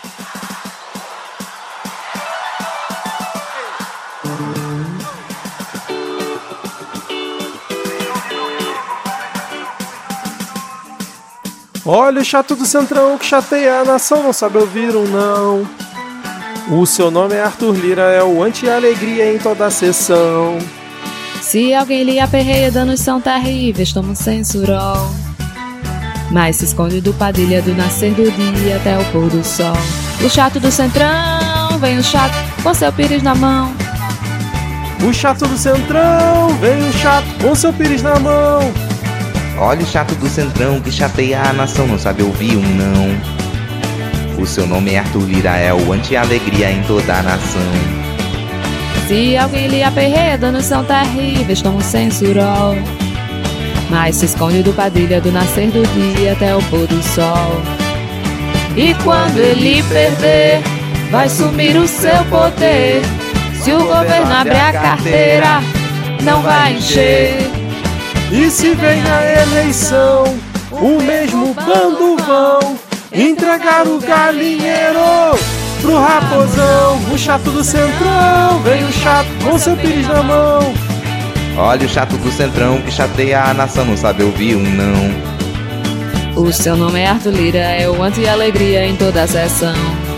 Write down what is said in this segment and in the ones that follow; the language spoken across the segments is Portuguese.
Olha o chato do Centrão que chateia a nação, não sabe ouvir um não. O seu nome é Arthur Lira, é o anti-alegria em toda a sessão. Se alguém lhe aperreia, danos são terríveis, toma um censurol. Mas se esconde do Padilha do nascer do dia até o pôr do sol. O chato do Centrão, vem o chato com seu pires na mão. O chato do Centrão, vem o chato com seu pires na mão. Olha o chato do Centrão que chateia a nação, não sabe ouvir um não. O seu nome é Arthur Lira, é o anti-alegria em toda a nação. Se alguém lhe aperreia, danos são terríveis, toma um censurol. Mas se esconde do Padilha do nascer do dia até o pôr do sol. E quando ele perder, vai sumir o seu poder. Se o governo abrir a carteira, não vai encher. E se vem a eleição, o mesmo bando vão entregar o galinheiro pro raposão. O chato do Centrão, vem o chato com seu pires na mão. Olha o chato do Centrão que chateia a nação, não sabe ouvir um não. O seu nome é Arthur Lira, é o anti-alegria em toda a sessão.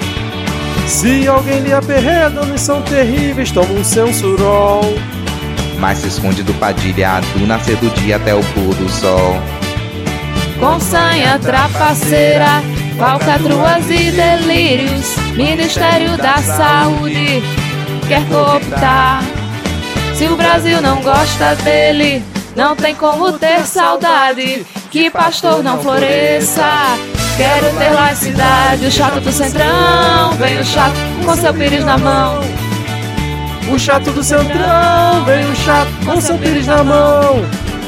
Se alguém lhe aperreia, danos são terríveis, toma um censurol. Mas se esconde do Padilha do nascer do dia até o pôr do sol. Com sanha trapaceira, falcatruas e delírios, Ministério da Saúde quer cooptar. Se o Brasil não gosta dele, não tem como ter saudade. Que pastor não floresça, quero ter laicidade. O chato do Centrão, vem o chato com seu pires na mão. O chato do Centrão, vem o chato com seu pires na mão.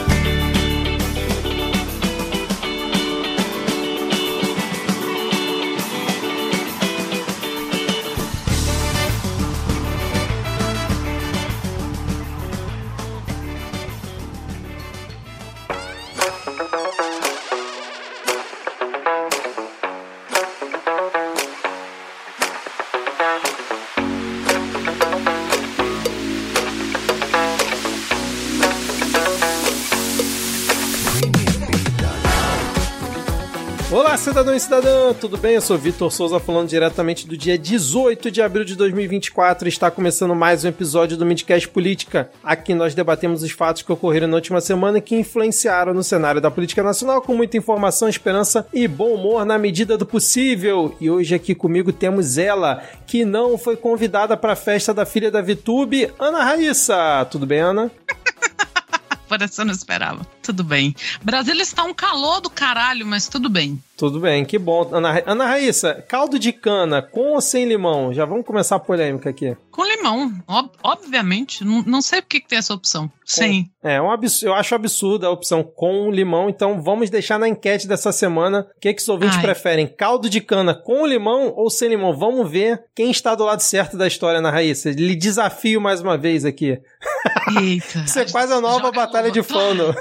Olá, cidadão e cidadã, tudo bem? Eu sou Vitor Souza, falando diretamente do dia 18 de abril de 2024. Está começando mais um episódio do Midcast Política. Aqui nós debatemos os fatos que ocorreram na última semana e que influenciaram no cenário da política nacional, com muita informação, esperança e bom humor na medida do possível. E hoje aqui comigo temos ela, que não foi convidada para a festa da filha da VTube, Ana Raíssa. Tudo bem, Ana? Parece que eu não esperava. Tudo bem. Brasília está um calor do caralho, mas tudo bem. Tudo bem, que bom. Ana Raíssa, caldo de cana com ou sem limão? Já vamos começar a polêmica aqui. Com limão, obviamente. Não sei por que tem essa opção. Sem. Eu acho absurda a opção com limão, então vamos deixar na enquete dessa semana o que os ouvintes preferem, caldo de cana com limão ou sem limão. Vamos ver quem está do lado certo da história, Ana Raíssa. Lhe desafio mais uma vez aqui. Eita. Isso é quase a nova batalha de fono.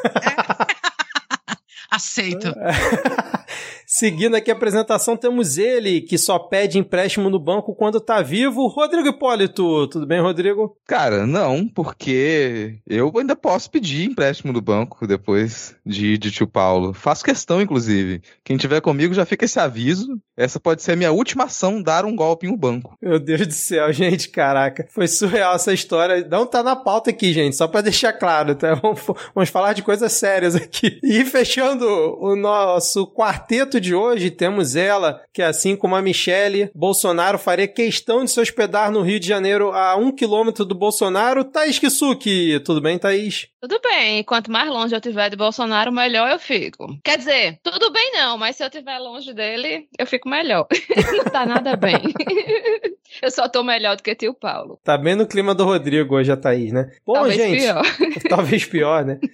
Aceito. Seguindo aqui a apresentação, temos ele, que só pede empréstimo no banco quando tá vivo, Rodrigo Hipólito. Tudo bem, Rodrigo? Cara, não, porque eu ainda posso pedir empréstimo do banco depois de tio Paulo. Faço questão, inclusive. Quem tiver comigo já fica esse aviso. Essa pode ser a minha última ação, dar um golpe em um banco. Meu Deus do céu, gente, caraca. Foi surreal essa história. Não tá na pauta aqui, gente, só pra deixar claro, tá? Vamos falar de coisas sérias aqui. E fechando o nosso quarteto de hoje, temos ela, que assim como a Michele, Bolsonaro faria questão de se hospedar no Rio de Janeiro a 1 quilômetro do Bolsonaro. Thaís Kisuki, tudo bem, Thaís? Tudo bem, quanto mais longe eu estiver de Bolsonaro, melhor eu fico. Quer dizer, tudo bem não, mas se eu estiver longe dele, eu fico melhor. Não tá nada bem. Eu só tô melhor do que tio Paulo. Tá bem no clima do Rodrigo hoje a Thaís, né? Bom, talvez gente, pior. Talvez pior, né?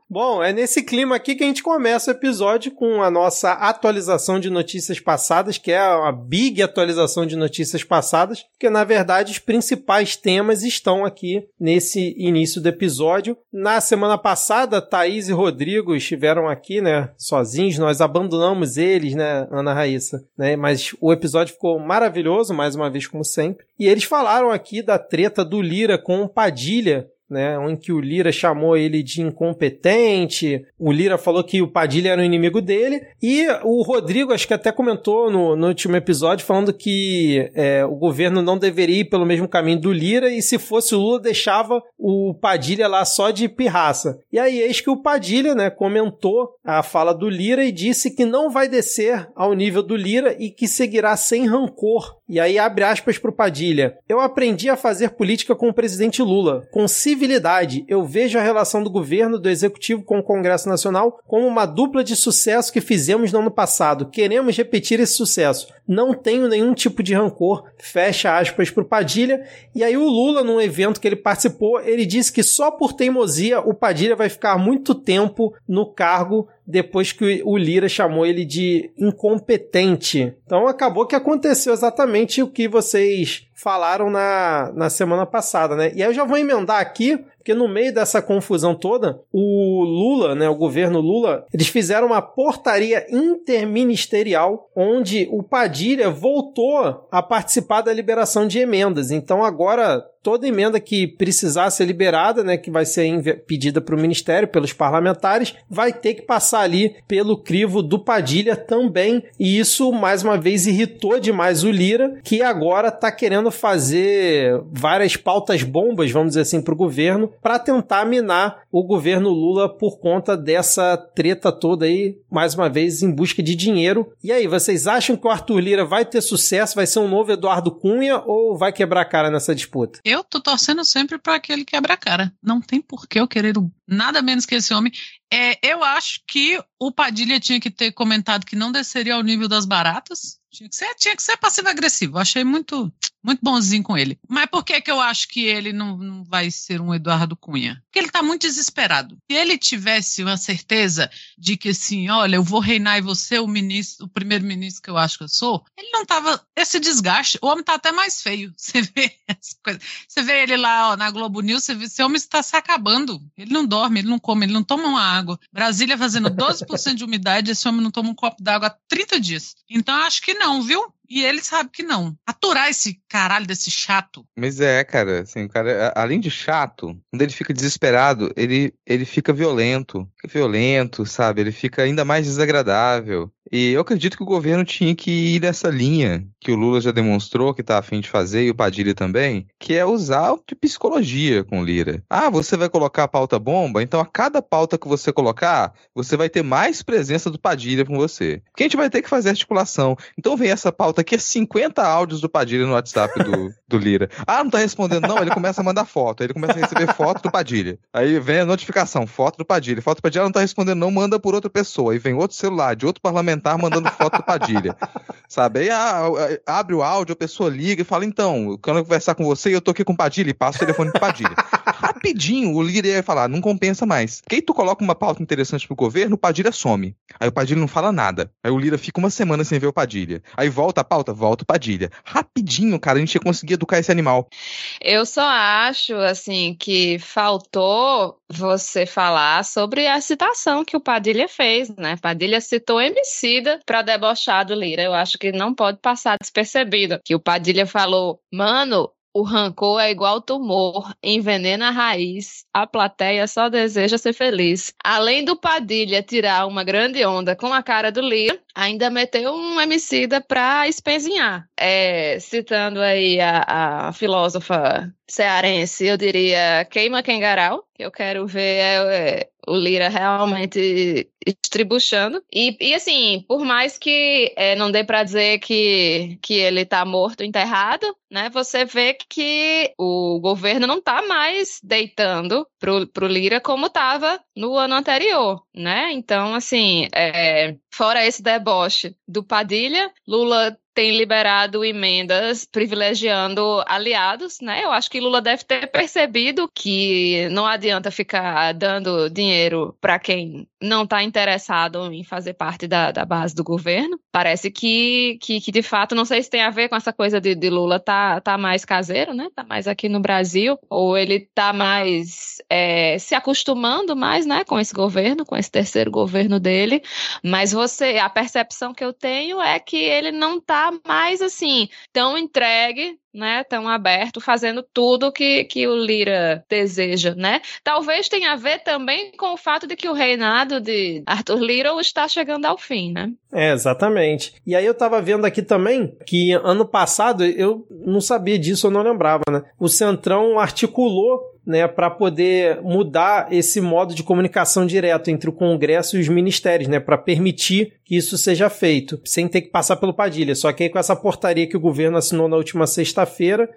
Bom, é nesse clima aqui que a gente começa o episódio com a nossa atualização de notícias passadas, que é uma big atualização de notícias passadas, porque na verdade os principais temas estão aqui nesse início do episódio. Na semana passada, Thaís e Rodrigo estiveram aqui, né, sozinhos, nós abandonamos eles, né, Ana Raíssa, né, mas o episódio ficou maravilhoso, mais uma vez como sempre, e eles falaram aqui da treta do Lira com o Padilha, né, em que o Lira chamou ele de incompetente, o Lira falou que o Padilha era o inimigo dele, e o Rodrigo acho que até comentou no último episódio falando que o governo não deveria ir pelo mesmo caminho do Lira, e se fosse o Lula deixava o Padilha lá só de pirraça. E aí eis que o Padilha, né, comentou a fala do Lira e disse que não vai descer ao nível do Lira e que seguirá sem rancor. E aí abre aspas pro Padilha: eu aprendi a fazer política com o presidente Lula, com civilidade. Eu vejo a relação do governo, do executivo com o Congresso Nacional como uma dupla de sucesso que fizemos no ano passado. Queremos repetir esse sucesso. Não tenho nenhum tipo de rancor. Fecha aspas pro Padilha. E aí o Lula, num evento que ele participou, ele disse que só por teimosia o Padilha vai ficar muito tempo no cargo depois que o Lira chamou ele de incompetente. Então acabou que aconteceu exatamente o que vocês falaram na semana passada, né? E aí eu já vou emendar aqui, porque no meio dessa confusão toda, o Lula, né, o governo Lula, eles fizeram uma portaria interministerial onde o Padilha voltou a participar da liberação de emendas. Então agora toda emenda que precisar ser liberada, né, que vai ser pedida para o Ministério, pelos parlamentares, vai ter que passar ali pelo crivo do Padilha também. E isso, mais uma vez, irritou demais o Lira, que agora está querendo fazer várias pautas bombas, vamos dizer assim, para o governo, para tentar minar o governo Lula por conta dessa treta toda aí, mais uma vez, em busca de dinheiro. E aí, vocês acham que o Arthur Lira vai ter sucesso, vai ser um novo Eduardo Cunha ou vai quebrar a cara nessa disputa? Eu tô torcendo sempre para aquele quebra a cara. Não tem por que eu querer nada menos que esse homem. Eu acho que o Padilha tinha que ter comentado que não desceria ao nível das baratas. Tinha que ser passivo-agressivo. Achei muito bonzinho com ele. Mas por que eu acho que ele não vai ser um Eduardo Cunha? Porque ele tá muito desesperado. Se ele tivesse uma certeza de que assim, olha, eu vou reinar e você o primeiro-ministro que eu acho que eu sou, ele não tava esse desgaste. O homem tá até mais feio. Você vê as coisas. Você vê ele lá, ó, na Globo News, você vê, esse homem está se acabando. Ele não dorme, ele não come, ele não toma uma água. Brasília fazendo 12% de umidade, esse homem não toma um copo d'água há 30 dias. Então acho que não, viu? E ele sabe que não. Aturar esse caralho desse chato. Mas cara, assim, o cara, além de chato, quando ele fica desesperado, ele fica violento. Fica violento, sabe? Ele fica ainda mais desagradável. E eu acredito que o governo tinha que ir nessa linha que o Lula já demonstrou que tá a fim de fazer, e o Padilha também, que é usar de psicologia com o Lira. Ah, você vai colocar a pauta bomba? Então a cada pauta que você colocar, você vai ter mais presença do Padilha com você. Porque a gente vai ter que fazer articulação. Então vem essa pauta aqui, é 50 áudios do Padilha no WhatsApp do Lira. Ah, não tá respondendo não? Ele começa a mandar foto. Aí ele começa a receber foto do Padilha. Aí vem a notificação, foto do Padilha. Foto do Padilha, não tá respondendo não, manda por outra pessoa. Aí vem outro celular de outro parlamentar mandando foto do Padilha, sabe? Aí abre o áudio, a pessoa liga e fala, então, eu quero conversar com você e eu tô aqui com o Padilha, e passa o telefone pro Padilha. Rapidinho, o líder ia falar, não compensa mais. Porque aí tu coloca uma pauta interessante pro governo, o Padilha some. Aí o Padilha não fala nada. Aí o Lira fica uma semana sem ver o Padilha. Aí volta a pauta, volta o Padilha. Rapidinho, cara, a gente ia conseguir educar esse animal. Eu só acho, assim, que faltou você falar sobre a citação que o Padilha fez, né? Padilha citou Emicida pra debochar do Lira. Eu acho que não pode passar despercebido. Que o Padilha falou, mano, o rancor é igual tumor, envenena a raiz, a plateia só deseja ser feliz. Além do Padilha tirar uma grande onda com a cara do Lira, ainda meteu um Emicida pra espezinhar. Citando aí a filósofa cearense, eu diria, queima Kengarau, que eu quero ver o Lira realmente estribuchando. E assim, por mais que não dê pra dizer que ele tá morto, enterrado, né, você vê que o governo não tá mais deitando pro Lira como tava no ano anterior, né? Então, assim, fora esse deboche do Padilha, Lula tem liberado emendas privilegiando aliados, né? Eu acho que Lula deve ter percebido que não adianta ficar dando dinheiro para quem não está interessado em fazer parte da base do governo. Parece que de fato, não sei se tem a ver com essa coisa de Lula tá mais caseiro, né? Tá mais aqui no Brasil, ou ele tá mais se acostumando mais, né, com esse governo, com esse terceiro governo dele. Mas a percepção que eu tenho é que ele não tá mais assim tão entregue, né, tão aberto, fazendo tudo que o Lira deseja, né? Talvez tenha a ver também com o fato de que o reinado de Arthur Lira está chegando ao fim, né? Exatamente. E aí eu tava vendo aqui também que ano passado, eu não sabia disso, eu não lembrava, né? O Centrão articulou, né, para poder mudar esse modo de comunicação direto entre o Congresso e os ministérios, né, para permitir que isso seja feito, sem ter que passar pelo Padilha. Só que aí com essa portaria que o governo assinou na última sexta-feira,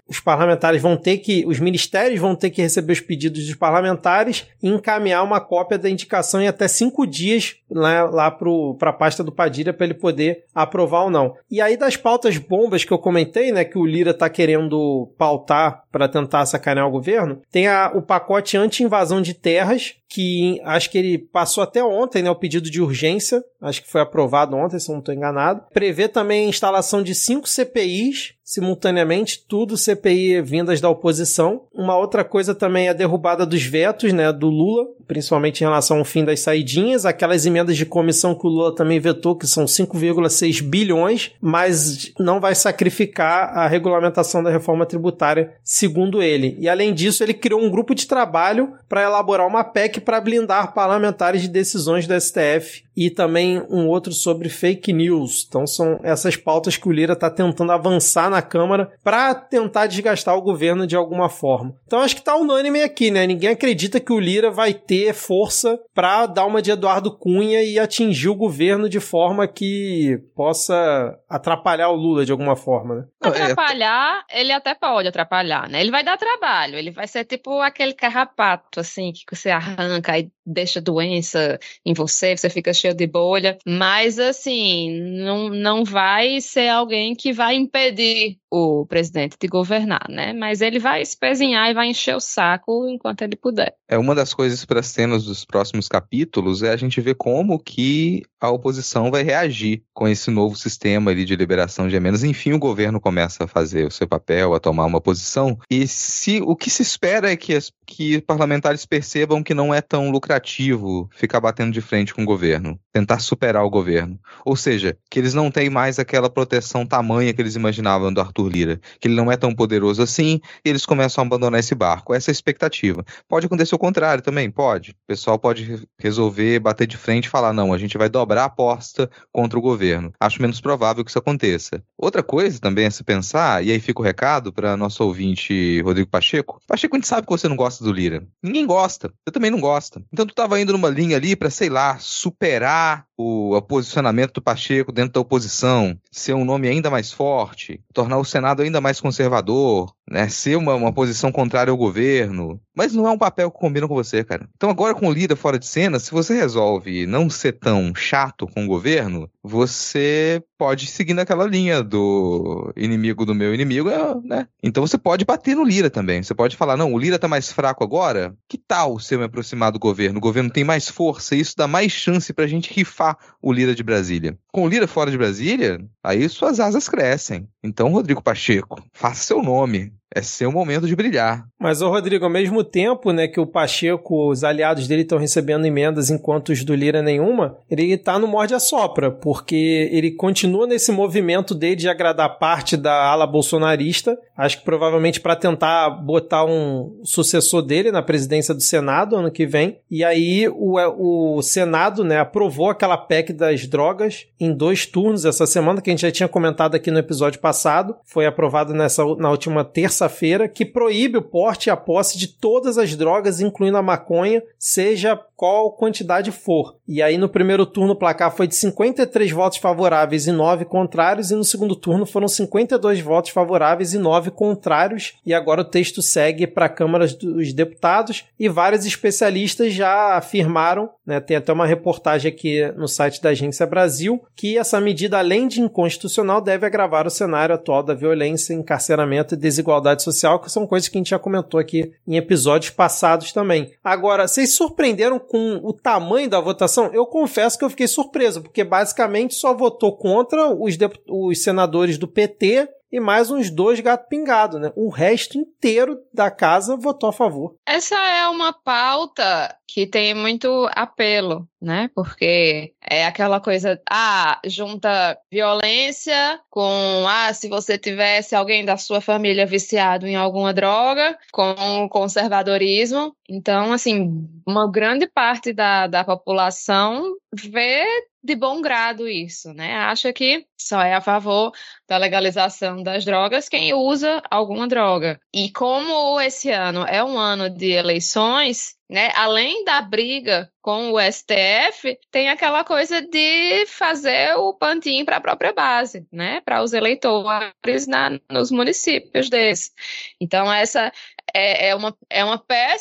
os ministérios vão ter que receber os pedidos dos parlamentares e encaminhar uma cópia da indicação em até 5 dias lá para a pasta do Padilha para ele poder aprovar ou não. E aí das pautas bombas que eu comentei, né, que o Lira tá querendo pautar para tentar sacanear o governo, tem o pacote anti-invasão de terras, que acho que ele passou até ontem, né, o pedido de urgência, acho que foi aprovado ontem, se eu não estou enganado. Prevê também a instalação de 5 CPIs simultaneamente, tudo CPI vindas da oposição. Uma outra coisa também é a derrubada dos vetos, né, do Lula, principalmente em relação ao fim das saidinhas, aquelas emendas de comissão que o Lula também vetou, que são 5,6 bilhões, mas não vai sacrificar a regulamentação da reforma tributária, segundo ele. E além disso, ele criou um grupo de trabalho para elaborar uma PEC para blindar parlamentares de decisões do STF e também um outro sobre fake news. Então são essas pautas que o Lira está tentando avançar na Câmara para tentar desgastar o governo de alguma forma. Então acho que está unânime aqui, né? Ninguém acredita que o Lira vai ter força para dar uma de Eduardo Cunha e atingir o governo de forma que possa atrapalhar o Lula de alguma forma, né? Atrapalhar, ele até pode atrapalhar, né? Ele vai dar trabalho, ele vai ser tipo aquele carrapato, assim, que você arranca e deixa doença em você fica cheio de bolha, mas assim, não vai ser alguém que vai impedir o presidente de governar, né? Mas ele vai espezinhar e vai encher o saco enquanto ele puder. Uma das coisas para as cenas dos próximos capítulos é a gente ver como que a oposição vai reagir com esse novo sistema ali de liberação de emendas. Enfim, o governo começa a fazer o seu papel, a tomar uma posição, e o que se espera é que parlamentares percebam que não é tão lucrativo ficar batendo de frente com o governo, tentar superar o governo. Ou seja, que eles não têm mais aquela proteção tamanha que eles imaginavam do Arthur Lira, que ele não é tão poderoso assim, e eles começam a abandonar esse barco. Essa é a expectativa. Pode acontecer o contrário também, pode. O pessoal pode resolver bater de frente e falar, não, a gente vai dobrar a aposta contra o governo. Acho menos provável que isso aconteça. Outra coisa também é se pensar, e aí fica o recado para nosso ouvinte Rodrigo Pacheco. Pacheco, a gente sabe que você não gosta do Lira. Ninguém gosta. Você também não gosta. Então tu tava indo numa linha ali para, sei lá, superar o posicionamento do Pacheco dentro da oposição, ser um nome ainda mais forte, tornar o Senado ainda mais conservador, né, ser uma posição contrária ao governo, mas não é um papel que combina com você, cara. Então agora com o Lira fora de cena, se você resolve não ser tão chato com o governo, você pode seguir naquela linha do inimigo do meu inimigo, né? Então você pode bater no Lira também, você pode falar, não, o Lira tá mais fraco agora, que tal se eu me aproximar do governo? O governo tem mais força, e isso dá mais chance pra gente rifar o Lira de Brasília. Com o Lira fora de Brasília, aí suas asas crescem. Então, Rodrigo Pacheco, faça seu nome. É seu momento de brilhar. Mas, Rodrigo, ao mesmo tempo, né, que o Pacheco, os aliados dele estão recebendo emendas enquanto os do Lira nenhuma, ele tá no morde-a-sopra, porque ele continua nesse movimento dele de agradar parte da ala bolsonarista, acho que provavelmente para tentar botar um sucessor dele na presidência do Senado ano que vem, e aí o Senado, né, aprovou aquela PEC das drogas em 2 turnos essa semana, que a gente já tinha comentado aqui no episódio passado, foi aprovado na última terça terça-feira, que proíbe o porte e a posse de todas as drogas, incluindo a maconha, seja qual quantidade for. E aí no primeiro turno o placar foi de 53 votos favoráveis e 9 contrários, e no segundo turno foram 52 votos favoráveis e 9 contrários, e agora o texto segue para a Câmara dos Deputados, e vários especialistas já afirmaram, né, tem até uma reportagem aqui no site da Agência Brasil, que essa medida, além de inconstitucional, deve agravar o cenário atual da violência, encarceramento e desigualdade social, que são coisas que a gente já comentou aqui em episódios passados também. Agora, vocês se surpreenderam com o tamanho da votação? Eu confesso que eu fiquei surpreso, porque basicamente só votou contra os senadores do PT e mais uns 2 gato pingado, né? O resto inteiro da casa votou a favor. Essa é uma pauta que tem muito apelo, né? Porque é aquela coisa, junta violência com, se você tivesse alguém da sua família viciado em alguma droga, com conservadorismo. Então, assim, uma grande parte da população vê de bom grado isso, né? Acha que só é a favor da legalização das drogas quem usa alguma droga. E como esse ano é um ano de eleições, né, além da briga com o STF, tem aquela coisa de fazer o pantinho para a própria base, né, para os eleitores nos municípios deles. Então, essa é um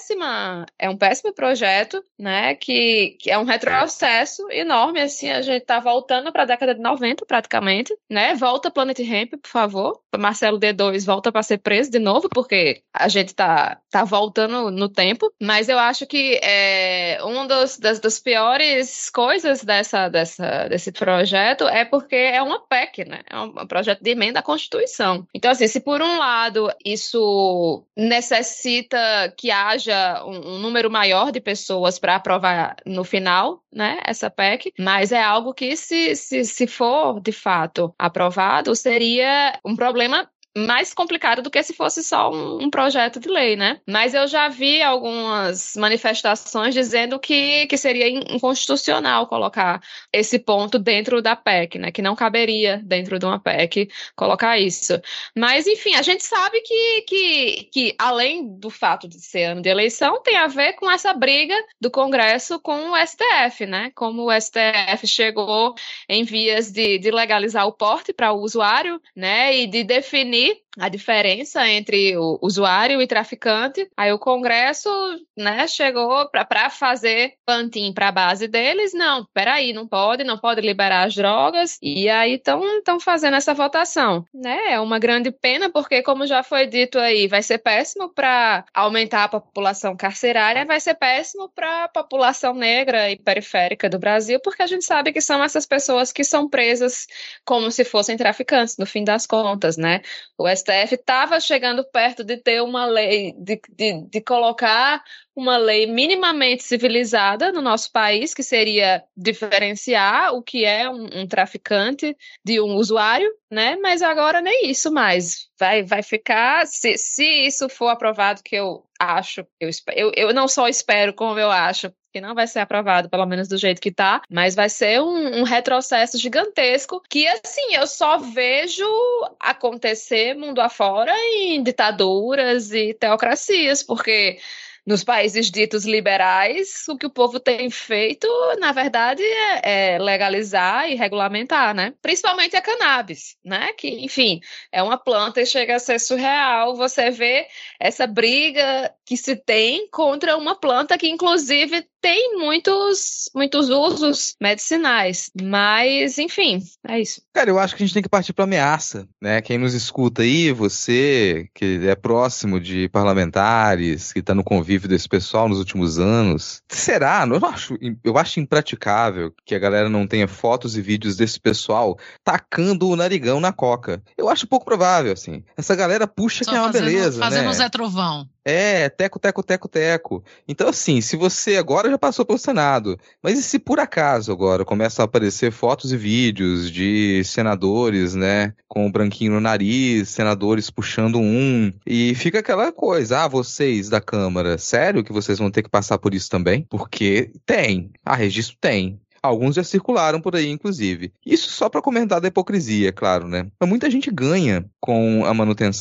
péssimo projeto, né, que é um retrocesso enorme, assim, a gente tá voltando para a década de 90 praticamente, né, volta Planet Hemp, por favor, Marcelo D2 volta para ser preso de novo, porque a gente tá voltando no tempo, mas eu acho que uma das piores coisas desse projeto é porque é uma PEC, né, é um projeto de emenda à Constituição. Então, assim, se por um lado isso necessita que haja um número maior de pessoas para aprovar no final, né, essa PEC, mas é algo que se for de fato aprovado, seria um problema mais complicado do que se fosse só um projeto de lei, né? Mas eu já vi algumas manifestações dizendo que seria inconstitucional colocar esse ponto dentro da PEC, né? Que não caberia dentro de uma PEC colocar isso. Mas, enfim, a gente sabe que além do fato de ser ano de eleição, tem a ver com essa briga do Congresso com o STF, né? Como o STF chegou em vias de legalizar o porte para o usuário, né? E de definir a diferença entre o usuário e traficante. Aí o Congresso, né, chegou para fazer pantin para a base deles. Não, peraí, não pode liberar as drogas. E aí estão fazendo essa votação, né? É uma grande pena, porque, como já foi dito aí, vai ser péssimo para aumentar a população carcerária, vai ser péssimo para a população negra e periférica do Brasil, porque a gente sabe que são essas pessoas que são presas como se fossem traficantes, no fim das contas, né? O STF estava chegando perto de ter uma lei, de colocar uma lei minimamente civilizada no nosso país, que seria diferenciar o que é um traficante de um usuário, né? Mas agora nem isso mais. Vai ficar, se isso for aprovado, que eu acho, eu não só espero, como eu acho, que não vai ser aprovado, pelo menos do jeito que tá, mas vai ser um retrocesso gigantesco que, assim, eu só vejo acontecer mundo afora em ditaduras e teocracias, porque nos países ditos liberais, o que o povo tem feito, na verdade, é legalizar e regulamentar, né? Principalmente a cannabis, né? Que, enfim, é uma planta e chega a ser surreal você vê essa briga que se tem contra uma planta que, inclusive, tem muitos usos medicinais. Mas, enfim, é isso. Cara, eu acho que a gente tem que partir para ameaça, né? Quem nos escuta aí, você que é próximo de parlamentares, que está no convívio desse pessoal nos últimos anos, será? Eu acho impraticável que a galera não tenha fotos e vídeos desse pessoal tacando o narigão na coca. Eu acho pouco provável, assim. Essa galera puxa só que é uma beleza, fazendo né? Zé Trovão. Teco. Então, assim, se você agora já passou pelo Senado, mas e se por acaso agora começam a aparecer fotos e vídeos de senadores, né, com o branquinho no nariz, senadores puxando e fica aquela coisa, vocês da Câmara, sério que vocês vão ter que passar por isso também? Porque registro tem. Alguns já circularam por aí, inclusive. Isso só para comentar da hipocrisia, claro, né? Mas muita gente ganha com a manutenção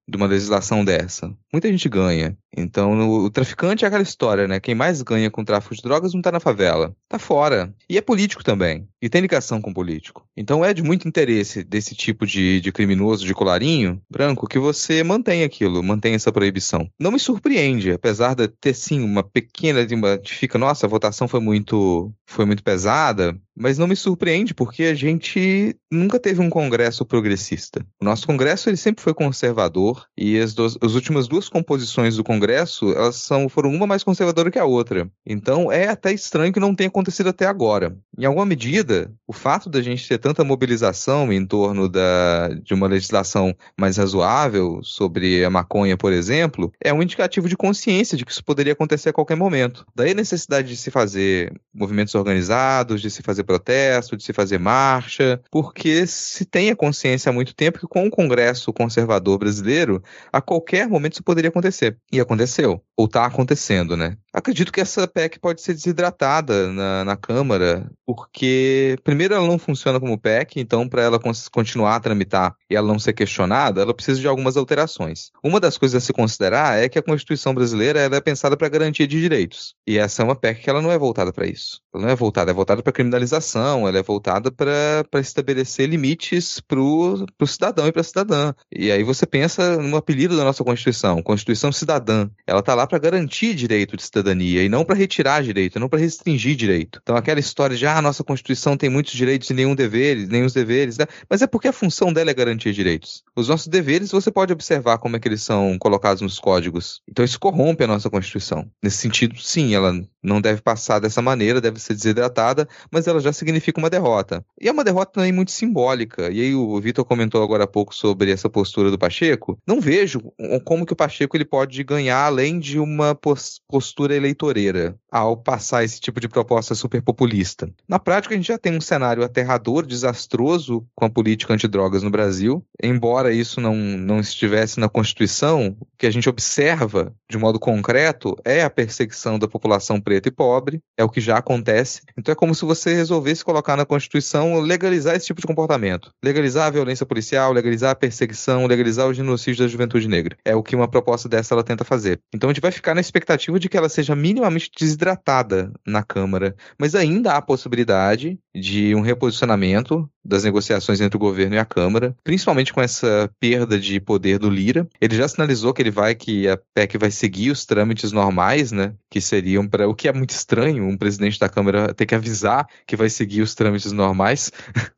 de uma legislação dessa? Muita gente ganha. Então, o traficante é aquela história, né? Quem mais ganha com o tráfico de drogas não tá na favela, tá fora. E é político também, e tem ligação com político. Então é de muito interesse desse tipo de criminoso de colarinho branco que você mantenha aquilo, mantenha essa proibição. Não me surpreende, apesar de ter sim uma pequena, fica, nossa, a votação foi muito pesada, mas não me surpreende porque a gente nunca teve um congresso progressista. O nosso congresso ele sempre foi conservador e as últimas duas composições do congresso, elas foram uma mais conservadora que a outra. Então é até estranho que não tenha acontecido até agora. Em alguma medida, o fato da gente ter tanta mobilização em torno de uma legislação mais razoável sobre a maconha, por exemplo, é um indicativo de consciência de que isso poderia acontecer a qualquer momento. Daí a necessidade de se fazer movimentos organizados, de se fazer protesto, de se fazer marcha, porque se tem a consciência há muito tempo que com o Congresso conservador brasileiro, a qualquer momento isso poderia acontecer. E aconteceu. Ou está acontecendo, né? Acredito que essa PEC pode ser desidratada na Câmara, porque, primeiro, ela não funciona como PEC, então, para ela continuar a tramitar e ela não ser questionada, ela precisa de algumas alterações. Uma das coisas a se considerar é que a Constituição brasileira ela é pensada para garantia de direitos. E essa é uma PEC que ela não é voltada para isso. Ela não é voltada para criminalização, ela é voltada para estabelecer limites para o cidadão e para a cidadã. E aí você pensa no apelido da nossa Constituição, Constituição Cidadã. Ela está lá para garantir direito de cidadania e não para retirar direito, não para restringir direito. Então aquela história de nossa Constituição tem muitos direitos e nenhum os deveres, né? Mas é porque a função dela é garantir direitos. Os nossos deveres você pode observar como é que eles são colocados nos códigos. Então isso corrompe a nossa Constituição. Nesse sentido, sim, ela não deve passar dessa maneira, deve ser desidratada, mas ela já significa uma derrota. E é uma derrota também muito simbólica. E aí o Vitor comentou agora há pouco sobre essa postura do Pacheco. Não vejo como que o Pacheco ele pode ganhar além de uma postura eleitoreira ao passar esse tipo de proposta super populista. Na prática, a gente já tem um cenário aterrador, desastroso com a política antidrogas no Brasil. Embora isso não estivesse na Constituição, o que a gente observa de modo concreto é a perseguição da população preta e pobre, é o que já acontece. Então é como se você resolvesse colocar na Constituição legalizar esse tipo de comportamento. Legalizar a violência policial, legalizar a perseguição, legalizar o genocídio da juventude negra. É o que uma proposta dessa ela tenta fazer. Então a gente vai ficar na expectativa de que ela seja minimamente desidratada na Câmara, mas ainda há possibilidade de um reposicionamento das negociações entre o governo e a Câmara, principalmente com essa perda de poder do Lira. Ele já sinalizou que a PEC vai seguir os trâmites normais, né, que seriam para o que é muito estranho, um presidente da Câmara ter que avisar que vai seguir os trâmites normais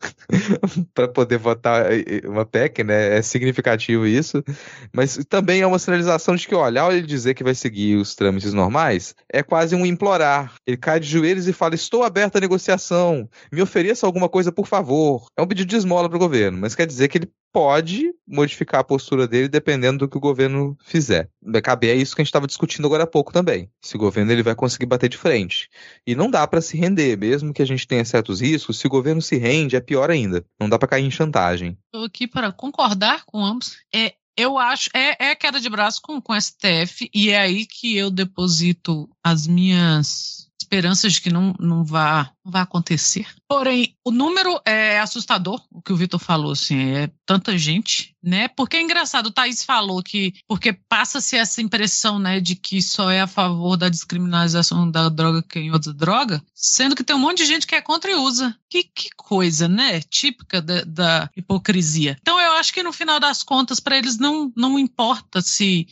para poder votar uma PEC, né, é significativo isso, mas também é uma sinalização de que, olha, ao ele dizer que vai seguir os trâmites normais, é quase um implorar. Ele cai de joelhos e fala, estou aberto à negociação, me ofereça alguma coisa, por favor. É um pedido de esmola para o governo, mas quer dizer que ele pode modificar a postura dele dependendo do que o governo fizer. Vai caber a isso que a gente estava discutindo agora há pouco também. Se o governo ele vai conseguir bater de frente. E não dá para se render, mesmo que a gente tenha certos riscos, se o governo se rende, é pior ainda. Não dá para cair em chantagem. Estou aqui para concordar com ambos. Eu acho, queda de braço com o STF, e é aí que eu deposito as minhas esperanças de que não vai acontecer. Porém, o número é assustador, o que o Vitor falou, assim, é tanta gente, né? Porque é engraçado, o Thaís falou que, porque passa-se essa impressão, né, de que só é a favor da descriminalização da droga que em outra droga, sendo que tem um monte de gente que é contra e usa. Que coisa, né? Típica da hipocrisia. Então, eu acho que no final das contas, para eles não importa se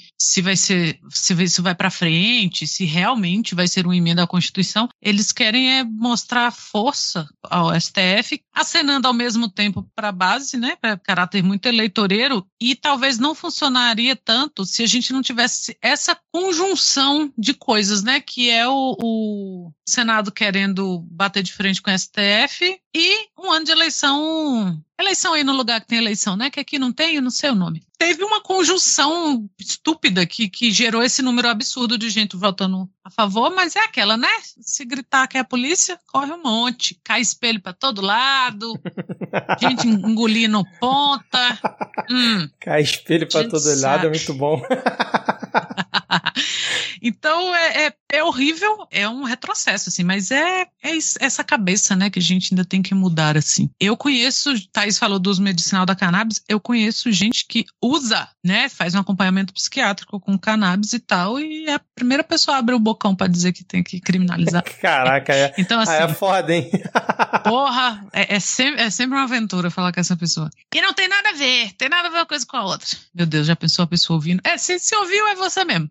vai para frente, se realmente vai ser uma emenda à Constituição, eles querem mostrar força ao STF, acenando ao mesmo tempo para a base, né, para caráter muito eleitoreiro, e talvez não funcionaria tanto se a gente não tivesse essa conjunção de coisas, né, que é o Senado querendo bater de frente com o STF e um ano de eleição aí no lugar que tem eleição, né, que aqui não tem, eu não sei o nome. Teve uma conjunção estúpida que gerou esse número absurdo de gente votando a favor, mas é aquela, né? Se gritar que é a polícia, corre um monte, cai espelho pra todo lado, gente engolindo ponta. Cai espelho pra todo lado é muito bom. Então, é horrível, é um retrocesso, assim, mas é essa cabeça, né, que a gente ainda tem que mudar, assim. Eu conheço, Thaís falou do uso medicinal da cannabis, eu conheço gente que usa, né, faz um acompanhamento psiquiátrico com cannabis e tal, e é a primeira pessoa a abrir o bocão pra dizer que tem que criminalizar. Caraca, então, assim, é foda, hein? Porra, é sempre uma aventura falar com essa pessoa. E não tem nada a ver uma coisa com a outra. Meu Deus, já pensou a pessoa ouvindo? Se ouviu, é você mesmo.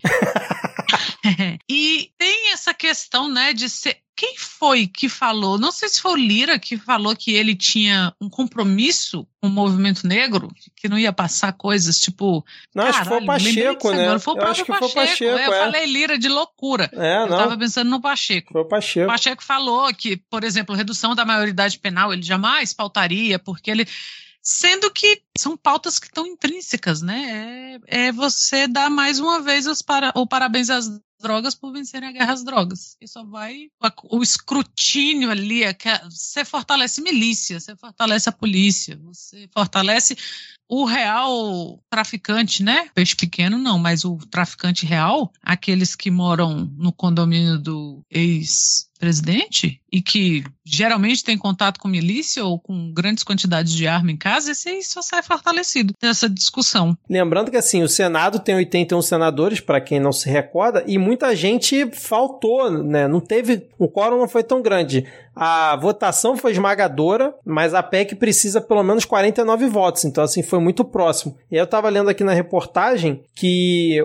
E tem essa questão, né, de ser... Quem foi que falou? Não sei se foi o Lira que falou que ele tinha um compromisso com o movimento negro, que não ia passar coisas tipo... Não, acho que foi o Pacheco, né? Foi o próprio Pacheco. Eu falei Lira de loucura. Eu tava pensando no Pacheco. Foi o Pacheco. O Pacheco falou que, por exemplo, redução da maioridade penal ele jamais pautaria, porque ele... Sendo que são pautas que estão intrínsecas, né? É você dar mais uma vez o parabéns às drogas por vencerem a guerra às drogas. E só vai... O escrutínio ali, você fortalece milícia, você fortalece a polícia, você fortalece o real traficante, né? Peixe pequeno não, mas o traficante real, aqueles que moram no condomínio do ex-presidente e que geralmente tem contato com milícia ou com grandes quantidades de arma em casa, esse aí só sai fortalecido dessa discussão. Lembrando que, assim, o Senado tem 81 senadores, para quem não se recorda, e muita gente faltou, né? Não teve... O quórum não foi tão grande. A votação foi esmagadora, mas a PEC precisa pelo menos 49 votos, então assim, foi muito próximo. E aí eu tava lendo aqui na reportagem que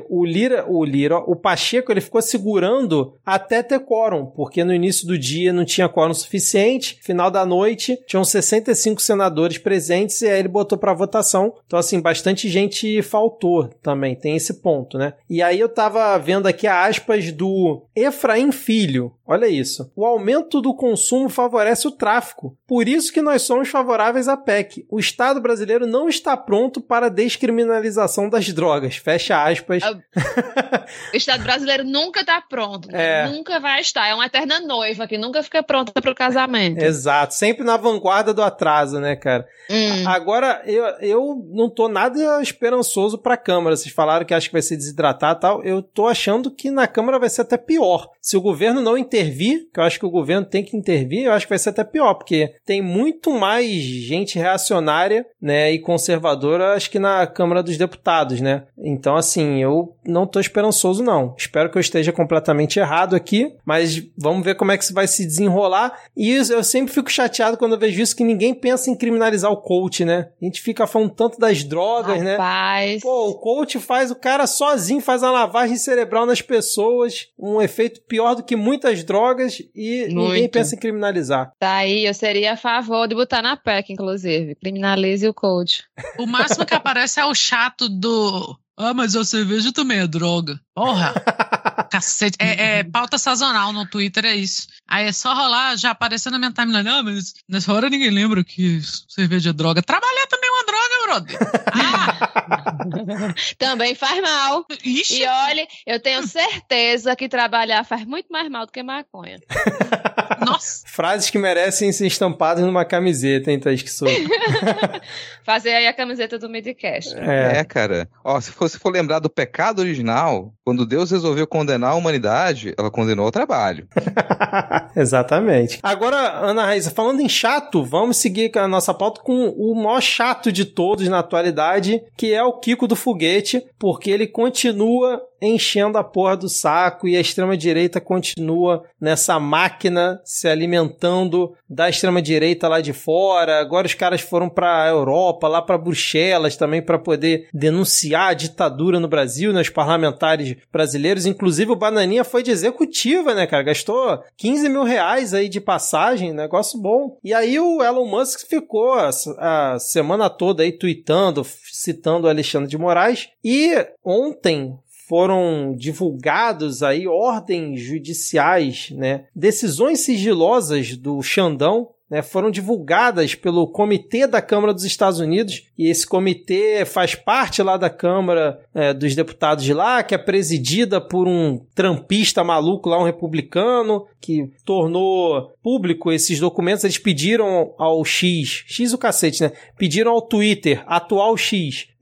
o Pacheco, ele ficou segurando até ter quórum, porque no início do dia não tinha quórum suficiente, final da noite tinham 65 senadores presentes e aí ele botou pra votação. Então assim, bastante gente faltou também, tem esse ponto, né? E aí eu tava vendo aqui aspas do Efraim Filho. Olha isso. O aumento do consumo favorece o tráfico. Por isso que nós somos favoráveis à PEC. O Estado brasileiro não está pronto para a descriminalização das drogas. Fecha aspas. O Estado brasileiro nunca está pronto. Né? Nunca vai estar. É uma eterna noiva que nunca fica pronta para o casamento. Exato. Sempre na vanguarda do atraso, né, cara? Agora, eu não tô nada esperançoso para a Câmara. Vocês falaram que acho que vai ser desidratado e tal. Eu tô achando que na Câmara vai ser até pior. Se o governo não intervir, que eu acho que o governo tem que intervir, eu acho que vai ser até pior, porque tem muito mais gente reacionária, né, e conservadora, acho que na Câmara dos Deputados, né? Então, assim, eu não tô esperançoso, não. Espero que eu esteja completamente errado aqui, mas vamos ver como é que isso vai se desenrolar. E eu sempre fico chateado quando eu vejo isso, que ninguém pensa em criminalizar o coach, né? A gente fica falando tanto das drogas, Rapaz. né? Pô, o coach faz, o cara sozinho faz uma lavagem cerebral nas pessoas, um efeito pior do que muitas drogas e ninguém pensa em criminalizar. Daí eu seria a favor de botar na PEC, inclusive. Criminalize o coach. O máximo que aparece é o chato do... mas a cerveja também é droga. Porra! Cacete. É pauta sazonal no Twitter, é isso. Aí é só rolar, já apareceu na minha timeline. Mas nessa hora ninguém lembra que cerveja é droga. Trabalhar também é uma droga, brother. Também faz mal. Ixi. E olha, eu tenho certeza que trabalhar faz muito mais mal do que maconha. Nossa. Frases que merecem ser estampadas numa camiseta, hein, Thaís, que sou. Fazer aí a camiseta do Midcast. Cara. Ó, se for lembrar do pecado original, quando Deus resolveu condenar a humanidade, ela condenou o trabalho. Exatamente. Agora, Ana Raíssa, falando em chato, vamos seguir com a nossa pauta com o maior chato de todos na atualidade, que é o Kiko do Foguete, porque ele continua enchendo a porra do saco e a extrema-direita continua nessa máquina se alimentando da extrema-direita lá de fora. Agora os caras foram pra Europa, lá pra Bruxelas também para poder denunciar a ditadura no Brasil, né, os parlamentares brasileiros. Inclusive o Bananinha foi de executiva, né, cara? Gastou 15 mil reais aí de passagem, negócio bom. E aí o Elon Musk ficou a semana toda aí tweetando, citando o Alexandre de Moraes. E ontem foram divulgados aí ordens judiciais, né, decisões sigilosas do Xandão, né, foram divulgadas pelo Comitê da Câmara dos Estados Unidos, e esse comitê faz parte lá da Câmara dos Deputados de lá, que é presidida por um trampista maluco lá, um republicano, que tornou público esses documentos. Eles pediram ao X o cacete, né? Pediram ao Twitter, atual X,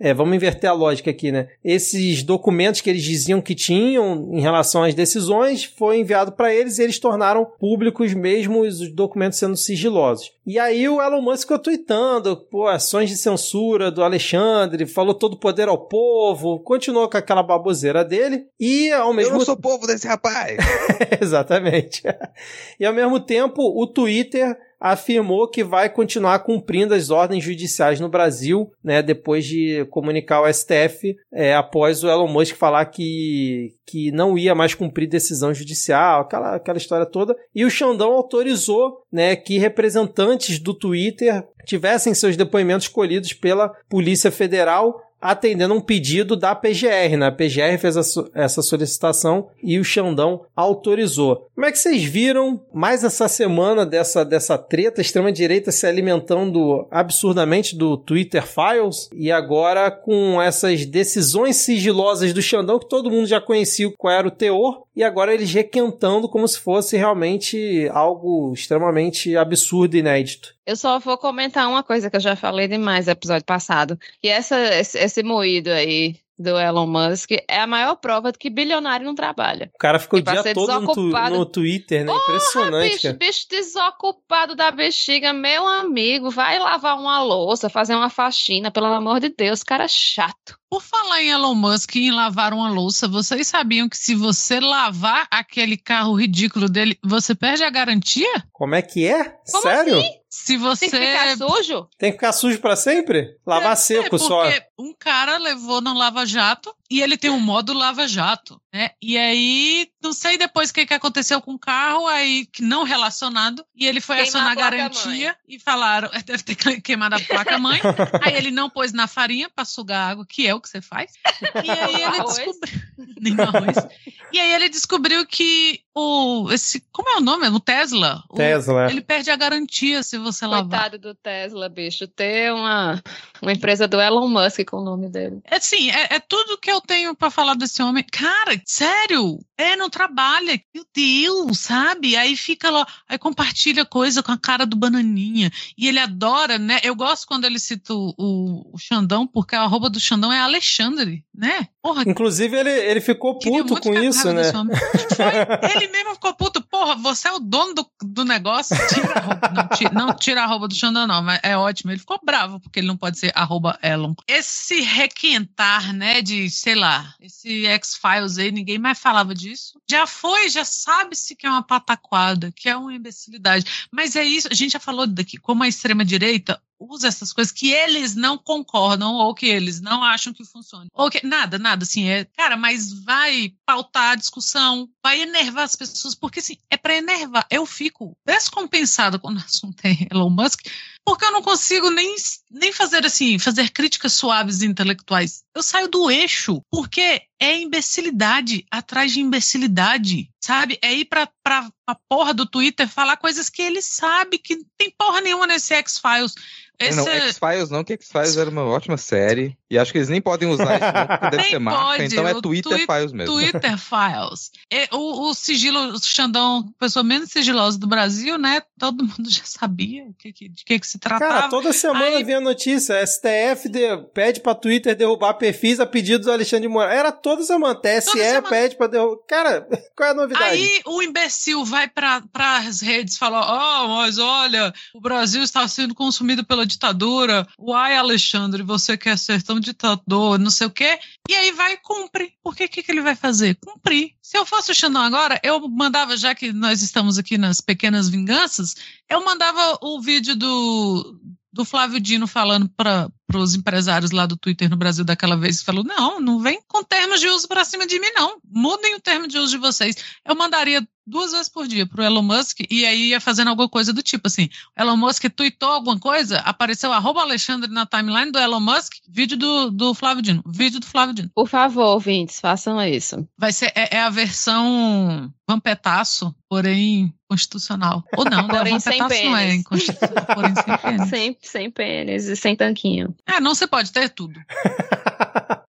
vamos inverter a lógica aqui, né? Esses documentos que eles diziam que tinham em relação às decisões foi enviado para eles e eles tornaram públicos mesmo os documentos sendo sigilosos. E aí o Elon Musk ficou tweetando, ações de censura do Alexandre, falou todo o poder ao povo, continuou com aquela baboseira dele e ao mesmo tempo... Eu não sou povo desse rapaz! Exatamente. E ao mesmo tempo o Twitter afirmou que vai continuar cumprindo as ordens judiciais no Brasil, né, depois de comunicar ao STF, após o Elon Musk falar que não ia mais cumprir decisão judicial, aquela história toda. E o Xandão autorizou, né, que representantes do Twitter tivessem seus depoimentos colhidos pela Polícia Federal, atendendo um pedido da PGR, né? A PGR fez essa solicitação e o Xandão autorizou. Como é que vocês viram mais essa semana dessa treta, extrema-direita se alimentando absurdamente do Twitter Files e agora com essas decisões sigilosas do Xandão que todo mundo já conhecia qual era o teor e agora eles requentando como se fosse realmente algo extremamente absurdo e inédito? Eu só vou comentar uma coisa que eu já falei demais no episódio passado. E esse moído aí do Elon Musk é a maior prova de que bilionário não trabalha. O cara ficou o dia todo no Twitter, né? Porra, impressionante. Bicho desocupado da bexiga, meu amigo. Vai lavar uma louça, fazer uma faxina, pelo amor de Deus, cara chato. Por falar em Elon Musk e em lavar uma louça, vocês sabiam que se você lavar aquele carro ridículo dele, você perde a garantia? Como é que é? Como Sério? Assim? Se você... Tem que ficar sujo? Tem que ficar sujo pra sempre? Lavar seco só. Porque um cara levou no Lava Jato e ele tem um modo Lava Jato, né? E aí, não sei depois o que aconteceu com o carro, aí não relacionado, e ele foi acionar a garantia e falaram, deve ter queimado a placa-mãe, aí ele não pôs na farinha pra sugar água, que é o que você faz, e aí ele descobriu... Nem no arroz. E aí ele descobriu que como é o nome? O Tesla? Tesla. Ele perde a garantia se você lavar. Coitado do Tesla, bicho. Ter uma empresa do Elon Musk com o nome dele. Assim, é tudo que eu tenho pra falar desse homem. Cara, sério? Não trabalha. Meu Deus, sabe? Aí fica lá, aí compartilha coisa com a cara do Bananinha. E ele adora, né? Eu gosto quando ele cita o Xandão, porque a arroba do Xandão é Alexandre, né? Porra. Inclusive, ele ficou puto com isso, né? Ele mesmo ficou puto. Porra, você é o dono do negócio. Tira a arroba. Não tira a arroba do Xandão, não. Mas é ótimo. Ele ficou bravo, porque ele não pode ser arroba Elon. Esse requentar, né, de, sei lá, esse X-Files aí, ninguém mais falava disso. Já sabe-se que é uma pataquada, que é uma imbecilidade. Mas é isso, a gente já falou daqui, como a extrema-direita usa essas coisas que eles não concordam ou que eles não acham que funciona. Ou que, nada, assim, cara, mas vai pautar a discussão, vai enervar as pessoas, porque assim, é pra enervar. Eu fico descompensada quando o assunto é Elon Musk, porque eu não consigo nem fazer críticas suaves e intelectuais. Eu saio do eixo, porque é imbecilidade atrás de imbecilidade, sabe? É ir pra porra do Twitter falar coisas que ele sabe que não tem porra nenhuma nesse X-Files. Não, X-Files não, que X-Files era uma ótima série. E acho que eles nem podem usar isso não, porque deve ser marca. Então é Twitter Files mesmo. Twitter Files. O sigilo, o Xandão, pessoa menos sigilosa do Brasil, né? Todo mundo já sabia de que se tratava. Cara, toda semana vinha notícia. STF pede pra Twitter derrubar perfis a pedido do Alexandre de Moraes. Era toda semana. TSE pede pra derrubar. Cara, qual é a novidade? Aí o imbecil vai pras redes e fala, mas olha, o Brasil está sendo consumido pela ditadura. Uai, Alexandre, você quer ser tão ditador, não sei o quê. E aí vai e cumpre. Por que ele vai fazer? Cumprir. Se eu fosse o Xandão agora, eu mandava, já que nós estamos aqui nas pequenas vinganças, eu mandava o vídeo do Flávio Dino falando para os empresários lá do Twitter no Brasil daquela vez, falou, não vem com termos de uso para cima de mim, não. Mudem o termo de uso de vocês. Eu mandaria 2 vezes por dia pro Elon Musk e aí ia fazendo alguma coisa do tipo assim, Elon Musk tweetou alguma coisa, apareceu @Alexandre na timeline do Elon Musk, vídeo do Flávio Dino, Por favor, ouvintes, façam isso. Vai ser, a versão vampetaço, porém constitucional. Ou não, né? Porém sem pênis. Não é inconstitucional, porém sem pênis. Sem pênis e sem tanquinho. Não se pode ter tudo.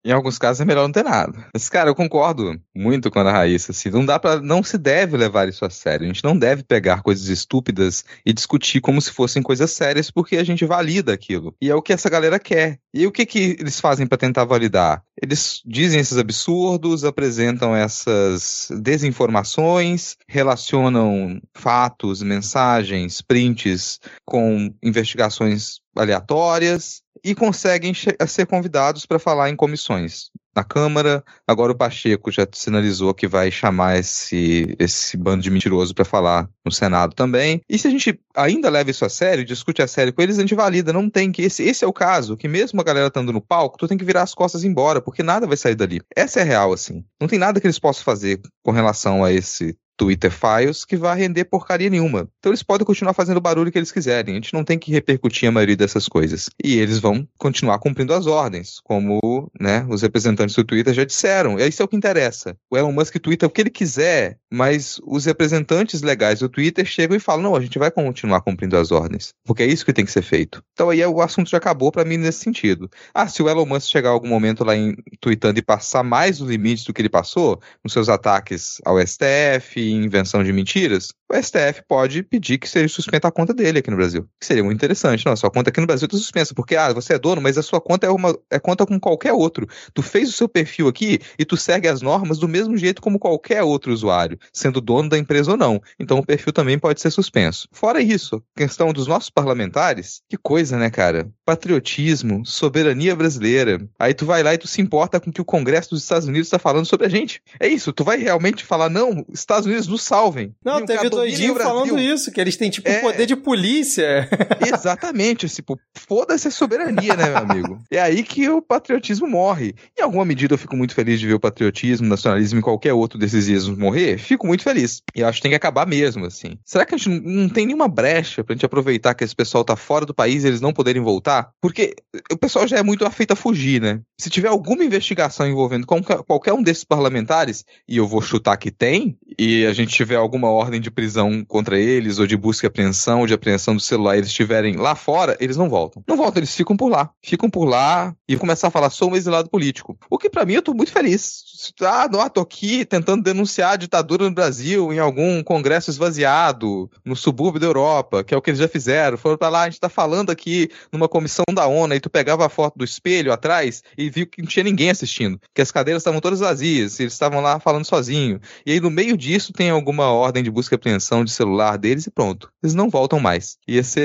Em alguns casos é melhor não ter nada. Mas, cara, eu concordo muito com a Raíssa, assim, não se deve levar isso a sério. A gente não deve pegar coisas estúpidas e discutir como se fossem coisas sérias, porque a gente valida aquilo. E é o que essa galera quer. E o que eles fazem pra tentar validar? Eles dizem esses absurdos, apresentam essas desinformações, relacionam fatos, mensagens, prints com investigações aleatórias e conseguem ser convidados para falar em comissões na Câmara. Agora o Pacheco já sinalizou que vai chamar esse bando de mentiroso para falar no Senado também. E se a gente ainda leva isso a sério, discute a sério com eles, a gente valida. Não tem que... Esse é o caso, que mesmo a galera estando no palco, tu tem que virar as costas e ir embora, porque nada vai sair dali. Essa é a real, assim. Não tem nada que eles possam fazer com relação a esse Twitter Files que vai render porcaria nenhuma. Então eles podem continuar fazendo o barulho que eles quiserem. A gente não tem que repercutir a maioria dessas coisas. E eles vão continuar cumprindo as ordens, como, né, os representantes do Twitter já disseram. E isso é o que interessa. O Elon Musk twitta o que ele quiser, mas os representantes legais do Twitter chegam e falam, não, a gente vai continuar cumprindo as ordens. Porque é isso que tem que ser feito. Então aí o assunto já acabou pra mim nesse sentido. Se o Elon Musk chegar a algum momento lá tweetando e passar mais os limites do que ele passou, nos seus ataques ao STF, invenção de mentiras, o STF pode pedir que seja suspensa a conta dele aqui no Brasil. Que seria muito interessante. Não, a sua conta aqui no Brasil está suspensa, porque você é dono, mas a sua conta é conta como qualquer outro. Tu fez o seu perfil aqui e tu segue as normas do mesmo jeito como qualquer outro usuário, sendo dono da empresa ou não. Então o perfil também pode ser suspenso. Fora isso, questão dos nossos parlamentares, que coisa, né, cara? Patriotismo, soberania brasileira. Aí tu vai lá e tu se importa com o que o Congresso dos Estados Unidos está falando sobre a gente. É isso, tu vai realmente falar, não, Estados Unidos nos salvem. Não, teve doidinho falando isso, que eles têm tipo poder de polícia. Exatamente, tipo, foda-se a soberania, né, meu amigo? É aí que o patriotismo morre. Em alguma medida eu fico muito feliz de ver o patriotismo, o nacionalismo e qualquer outro desses ismos morrer. Fico muito feliz. E eu acho que tem que acabar mesmo, assim. Será que a gente não tem nenhuma brecha pra gente aproveitar que esse pessoal tá fora do país e eles não poderem voltar? Porque o pessoal já é muito afeito a fugir, né? Se tiver alguma investigação envolvendo qualquer um desses parlamentares, e eu vou chutar que tem, e a gente tiver alguma ordem de prisão contra eles, ou de busca e apreensão, ou de apreensão do celular, eles estiverem lá fora, eles não voltam. Não voltam, eles ficam por lá. Ficam por lá e começar a falar, sou um exilado político. O que pra mim eu tô muito feliz. Não, tô aqui tentando denunciar a ditadura no Brasil em algum congresso esvaziado, no subúrbio da Europa, que é o que eles já fizeram. Foram pra lá, a gente tá falando aqui numa comissão da ONU, e tu pegava a foto do espelho atrás e viu que não tinha ninguém assistindo, que as cadeiras estavam todas vazias, eles estavam lá falando sozinho. E aí no meio disso tem alguma ordem de busca e apreensão de celular deles e pronto. Eles não voltam mais. Isso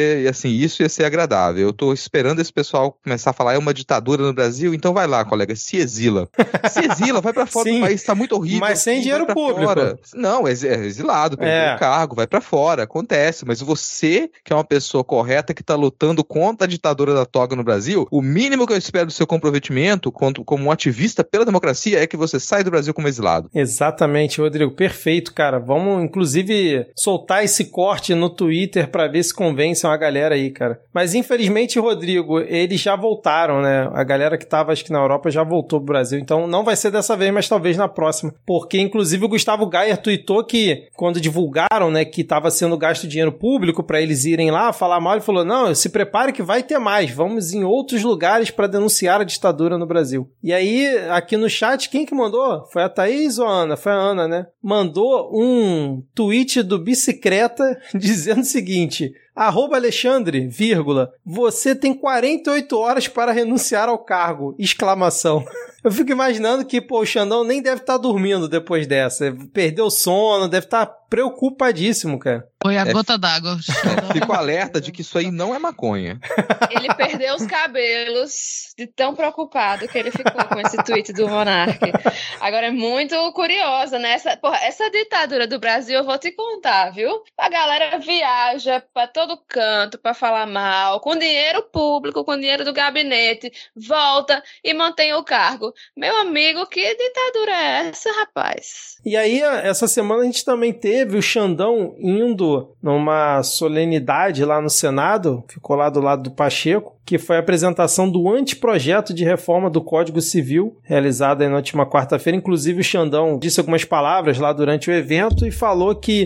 ia ser agradável. Eu tô esperando esse pessoal começar a falar, é uma ditadura no Brasil, então vai lá, colega, se exila. Se exila, vai pra fora do país, tá muito horrível. Mas sem dinheiro público. Fora. Não, é exilado, perdeu o cargo, vai pra fora, acontece. Mas você, que é uma pessoa correta, que tá lutando contra a ditadura da toga no Brasil, o mínimo que eu espero do seu comprometimento como um ativista pela democracia é que você saia do Brasil como exilado. Exatamente, Rodrigo, perfeito, cara. Vamos, inclusive, soltar esse corte no Twitter pra ver se convencem a galera aí, cara. Mas, infelizmente, Rodrigo, eles já voltaram, né? A galera que tava, acho que na Europa, já voltou pro Brasil. Então, não vai ser dessa vez, mas talvez na próxima. Porque, inclusive, o Gustavo Gayer tweetou que, quando divulgaram, né, que tava sendo gasto dinheiro público pra eles irem lá falar mal, ele falou, não, se prepare que vai ter mais. Vamos em outros lugares pra denunciar a ditadura no Brasil. E aí, aqui no chat, quem que mandou? Foi a Thaís ou a Ana? Foi a Ana, né? Mandou um tweet do Bicicleta dizendo o seguinte... @Alexandre, vírgula, você tem 48 horas para renunciar ao cargo, exclamação. Eu fico imaginando que, o Xandão nem deve estar dormindo depois dessa. Perdeu o sono, deve estar preocupadíssimo, cara. Foi a gota d'água. Fico alerta de que isso aí não é maconha. Ele perdeu os cabelos de tão preocupado que ele ficou com esse tweet do Monark. Agora é muito curiosa, né? Essa ditadura do Brasil, eu vou te contar, viu? A galera viaja pra todo canto pra falar mal, com dinheiro público, com dinheiro do gabinete, volta e mantém o cargo. Meu amigo, que ditadura é essa, rapaz? E aí, essa semana a gente também teve o Xandão indo numa solenidade lá no Senado, ficou lá do lado do Pacheco, que foi a apresentação do anteprojeto de reforma do Código Civil, realizada na última quarta-feira. Inclusive, o Xandão disse algumas palavras lá durante o evento e falou que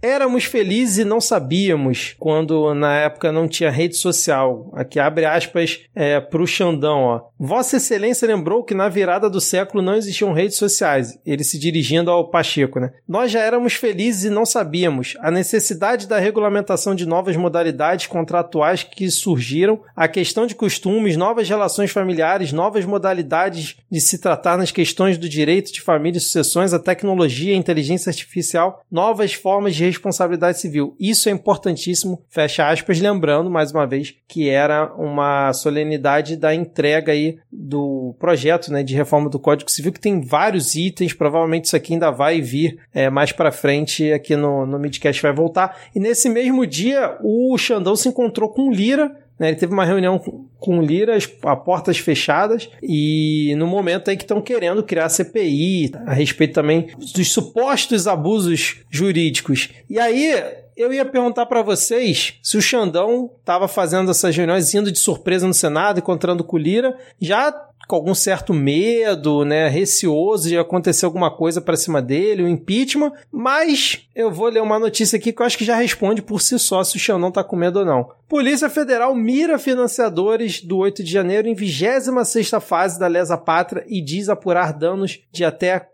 éramos felizes e não sabíamos quando na época não tinha rede social. Aqui abre aspas pro Xandão, ó. Vossa Excelência lembrou que na virada do século não existiam redes sociais. Ele se dirigindo ao Pacheco, né? Nós já éramos felizes e não sabíamos. A necessidade da regulamentação de novas modalidades contratuais que surgiram, a questão de costumes, novas relações familiares, novas modalidades de se tratar nas questões do direito de família e sucessões, a tecnologia, a inteligência artificial, novas formas de responsabilidade civil. Isso é importantíssimo, fecha aspas, lembrando, mais uma vez, que era uma solenidade da entrega aí do projeto, né, de reforma do Código Civil, que tem vários itens, provavelmente isso aqui ainda vai vir mais pra frente, aqui no Midcast vai voltar. E nesse mesmo dia, o Xandão se encontrou com o Lira, né, ele teve uma reunião com o Lira, a portas fechadas, e no momento aí que estão querendo criar a CPI, a respeito também dos supostos abusos jurídicos. E aí, eu ia perguntar para vocês se o Xandão estava fazendo essas reuniões, indo de surpresa no Senado, encontrando com o Lira, já com algum certo medo, né, receoso de acontecer alguma coisa para cima dele, o impeachment, mas eu vou ler uma notícia aqui que eu acho que já responde por si só se o Xandão tá com medo ou não. Polícia Federal mira financiadores do 8 de janeiro em 26ª fase da Lesa Pátria e diz apurar danos de até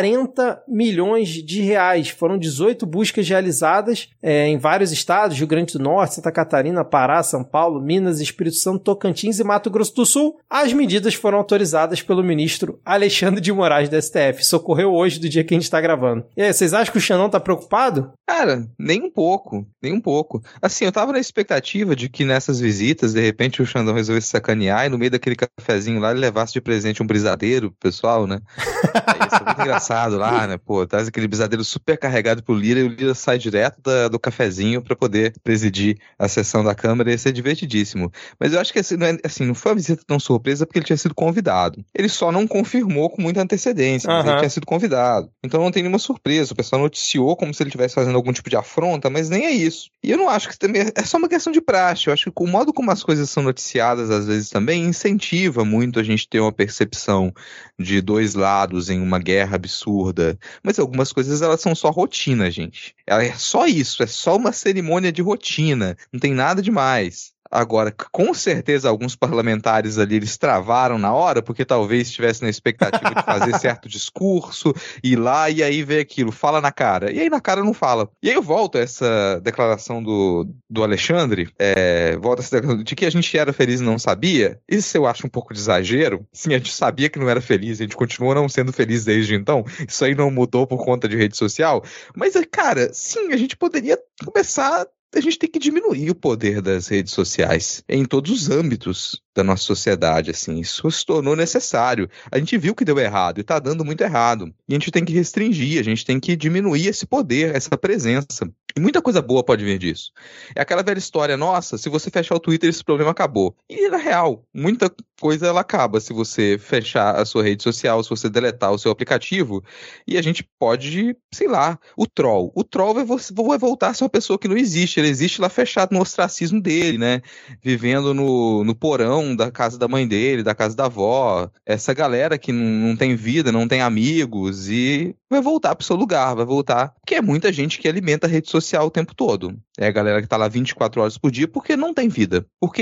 40 milhões de reais. Foram 18 buscas realizadas em vários estados, Rio Grande do Norte, Santa Catarina, Pará, São Paulo, Minas, Espírito Santo, Tocantins e Mato Grosso do Sul. As medidas foram autorizadas pelo ministro Alexandre de Moraes do STF. Isso ocorreu hoje, do dia que a gente está gravando. E aí, vocês acham que o Xandão tá preocupado? Cara, nem um pouco. Assim, eu tava na expectativa de que nessas visitas, de repente, o Xandão resolvesse sacanear e no meio daquele cafezinho lá ele levasse de presente um brisadeiro pro pessoal, né? Isso é muito engraçado lá, né? Pô, traz aquele brisadeiro super carregado pro Lira e o Lira sai direto do cafezinho pra poder presidir a sessão da Câmara, e ia ser divertidíssimo. Mas eu acho que não foi uma visita tão surpresa porque ele tinha sido convidado. Ele só não confirmou com muita antecedência, mas ele tinha sido convidado. Então não tem nenhuma surpresa. O pessoal noticiou como se ele estivesse fazendo algum tipo de afronta, mas nem é isso. E eu não acho que também é só uma questão de praxe. Eu acho que o modo como as coisas são noticiadas, às vezes, também incentiva muito a gente ter uma percepção de dois lados em uma guerra absurda. Mas algumas coisas, elas são só rotina, gente. É só isso, é só uma cerimônia de rotina. Não tem nada demais. Agora, com certeza, alguns parlamentares ali, eles travaram na hora, porque talvez estivessem na expectativa de fazer certo discurso, ir lá e aí ver aquilo, fala na cara. E aí na cara não fala. E aí eu volto a essa declaração do Alexandre, volto a essa declaração de que a gente era feliz e não sabia. Isso eu acho um pouco de exagero. Sim, a gente sabia que não era feliz, a gente continuou não sendo feliz desde então. Isso aí não mudou por conta de rede social. Mas, cara, sim, a gente poderia começar... A gente tem que diminuir o poder das redes sociais em todos os âmbitos da nossa sociedade, assim. Isso se tornou necessário. A gente viu que deu errado e tá dando muito errado. E a gente tem que restringir, a gente tem que diminuir esse poder, essa presença. E muita coisa boa pode vir disso. É aquela velha história, nossa, se você fechar o Twitter, esse problema acabou. E na real, muita coisa ela acaba se você fechar a sua rede social, se você deletar o seu aplicativo. E a gente pode, sei lá, o troll. O troll vai voltar a ser uma pessoa que não existe. Ele existe lá fechado no ostracismo dele, né? Vivendo no porão da casa da mãe dele, da casa da avó. Essa galera que não tem vida, não tem amigos e vai voltar pro seu lugar, vai voltar. Porque é muita gente que alimenta a rede social o tempo todo. É a galera que tá lá 24 horas por dia porque não tem vida. Porque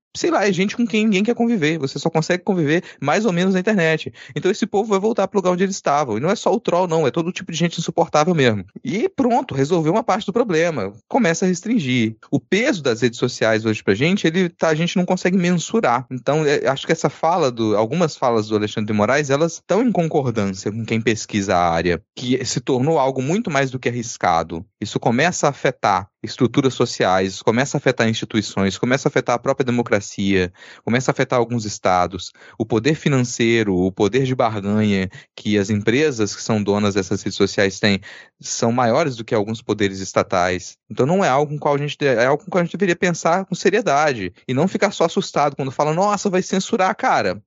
é gente com quem ninguém quer conviver. Você só consegue conviver mais ou menos na internet. Então esse povo vai voltar pro lugar onde eles estavam. E não é só o troll, não. É todo tipo de gente insuportável mesmo. E pronto, resolveu uma parte do problema. Começa a restringir. O peso das redes sociais hoje pra gente, a gente não consegue mensurar. Então, acho que algumas falas do Alexandre de Moraes, elas estão em concordância com quem pesquisa a área. Que se tornou algo muito mais do que arriscado. Isso começa a afetar estruturas sociais, começa a afetar instituições, começa a afetar a própria democracia, começa a afetar alguns estados, o poder financeiro, o poder de barganha que as empresas que são donas dessas redes sociais têm, são maiores do que alguns poderes estatais. Então não é algo com qual a gente deveria pensar com seriedade e não ficar só assustado quando fala, nossa, vai censurar, cara.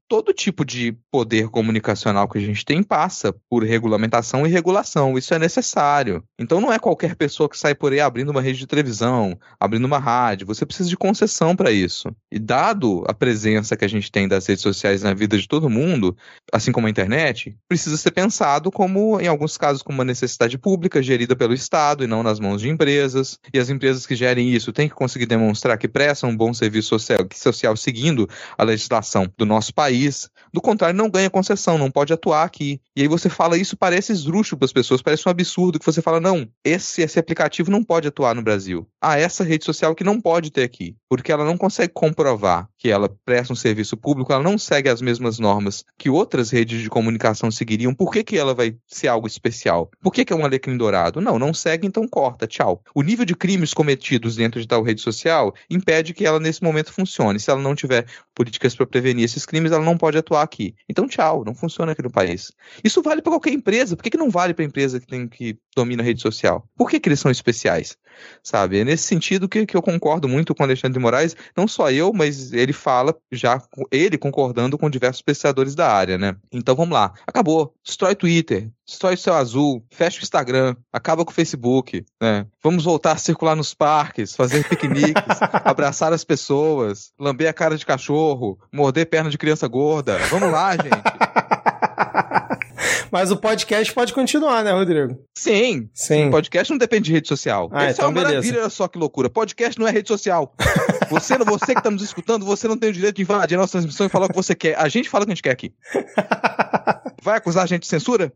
todo tipo de poder comunicacional que a gente tem passa por regulamentação e regulação. Isso é necessário. Então não é qualquer pessoa que sai por aí abrindo uma rede de televisão, abrindo uma rádio. Você precisa de concessão para isso. E dado a presença que a gente tem das redes sociais na vida de todo mundo, assim como a internet, precisa ser pensado como, em alguns casos, como uma necessidade pública gerida pelo Estado e não nas mãos de empresas. E as empresas que gerem isso têm que conseguir demonstrar que prestam um bom serviço social seguindo a legislação do nosso país. Do contrário, não ganha concessão, não pode atuar aqui. E aí você fala isso, parece esdrúxulo para as pessoas, parece um absurdo que você fala, não, esse aplicativo não pode atuar no Brasil. Essa rede social que não pode ter aqui, porque ela não consegue comprovar que ela presta um serviço público, ela não segue as mesmas normas que outras redes de comunicação seguiriam. Por que ela vai ser algo especial? Por que é um alecrim dourado? Não segue, então corta, tchau. O nível de crimes cometidos dentro de tal rede social impede que ela nesse momento funcione. Se ela não tiver políticas para prevenir esses crimes, ela não pode atuar aqui. Então tchau, não funciona aqui no país. Isso vale para qualquer empresa. Por que não vale para a empresa que domina a rede social? Por que eles são especiais? Sabe? É nesse sentido que eu concordo muito com o Alexandre de Moraes, não só eu, mas ele fala já, ele concordando com diversos pesquisadores da área, né? Então vamos lá. Acabou. Destrói Twitter, destrói o Céu Azul, fecha o Instagram, acaba com o Facebook, né? Vamos voltar a circular nos parques, fazer piqueniques, abraçar as pessoas, lamber a cara de cachorro, morder perna de criança gorda. Vamos lá, gente. Mas o podcast pode continuar, né, Rodrigo? Sim. O podcast não depende de rede social. Isso é uma maravilha, olha só que loucura. Podcast não é rede social. Você que está nos escutando, você não tem o direito de invadir a nossa transmissão e falar o que você quer. A gente fala o que a gente quer aqui. Vai acusar a gente de censura?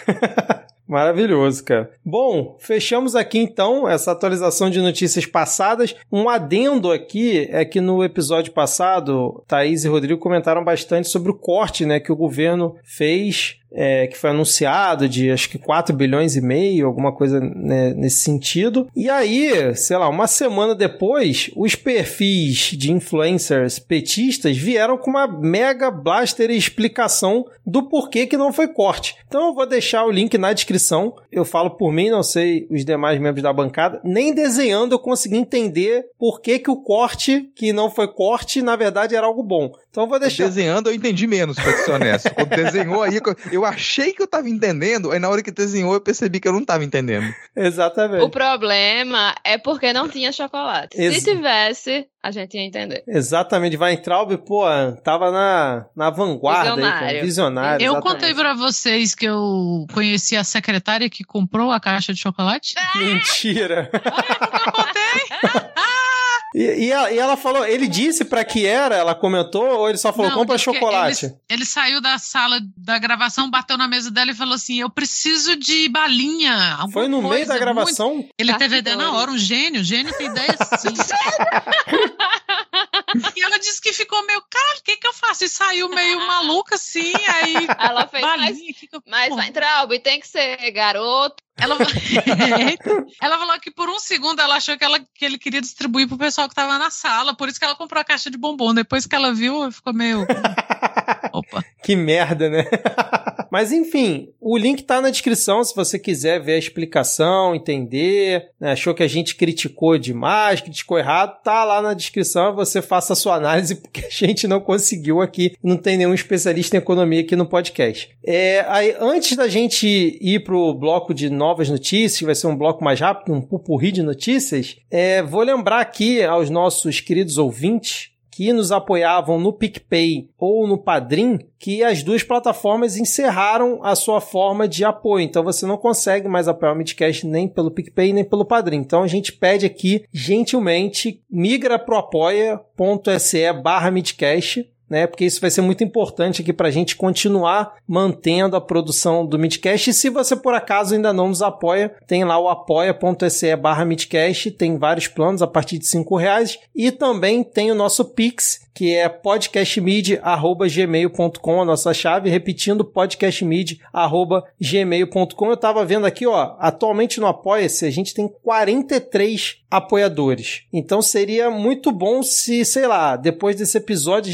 Maravilhoso, cara. Bom, fechamos aqui então essa atualização de notícias passadas. Um adendo aqui é que no episódio passado, Thaís e Rodrigo comentaram bastante sobre o corte, né, que o governo fez, que foi anunciado de acho que 4,5 bilhões, alguma coisa, né, nesse sentido. E aí, sei lá, uma semana depois, os perfis de influencers petistas vieram com uma mega blaster explicação do porquê que não foi corte. Então eu vou deixar o link na descrição. Eu falo por mim, não sei os demais membros da bancada. Nem desenhando eu consegui entender por que o corte, que não foi corte, na verdade era algo bom. Então eu vou deixar... Desenhando eu entendi menos, pra ser honesto. Quando desenhou aí, eu achei que eu tava entendendo, aí na hora que desenhou eu percebi que eu não tava entendendo. Exatamente. O problema é porque não tinha chocolate. Se tivesse, a gente ia entender. Exatamente. Weintraub, pô, tava na vanguarda. Visionário. Aí, visionário. Eu exatamente. contei pra vocês que eu conheci a secretária que comprou a caixa de chocolate. Mentira. Eu contei. E ela falou, ele disse pra que era, ela comentou, ou ele só falou, Não, compra disse que chocolate? Ele saiu da sala da gravação, bateu na mesa dela e falou assim, eu preciso de balinha. Foi no meio da gravação? Muito... Ele teve ideia na hora, um gênio tem ideia assim. E ela disse que ficou meio, cara, o que eu faço? E saiu meio maluca assim, aí... Ela fez, balinha, mas Weintraub, tem que ser garoto. Ela falou que por um segundo ela achou que ele queria distribuir pro pessoal que tava na sala, por isso que ela comprou a caixa de bombom. Depois que ela viu, ficou meio... Opa. Que merda, né? Mas enfim, o link tá na descrição se você quiser ver a explicação, entender, né? Achou que a gente criticou demais, criticou errado, tá lá na descrição, você faça a sua análise, porque a gente não conseguiu aqui, não tem nenhum especialista em economia aqui no podcast. Aí, antes da gente ir pro bloco de novas notícias, que vai ser um bloco mais rápido, um pupurri de notícias, vou lembrar aqui aos nossos queridos ouvintes que nos apoiavam no PicPay ou no Padrim, que as duas plataformas encerraram a sua forma de apoio. Então você não consegue mais apoiar o Midcast nem pelo PicPay nem pelo Padrim. Então a gente pede aqui, gentilmente, migra pro apoia.se/Midcast, né? Porque isso vai ser muito importante aqui pra gente continuar mantendo a produção do Midcast. E se você por acaso ainda não nos apoia, tem lá o apoia.se/Midcast, tem vários planos a partir de R$5, e também tem o nosso Pix, que é podcastmid@gmail.com, a nossa chave, repetindo, podcastmid@gmail.com. Eu tava vendo aqui, ó, atualmente no Apoia-se a gente tem 43 apoiadores. Então seria muito bom se, sei lá, depois desse episódio a gente chegasse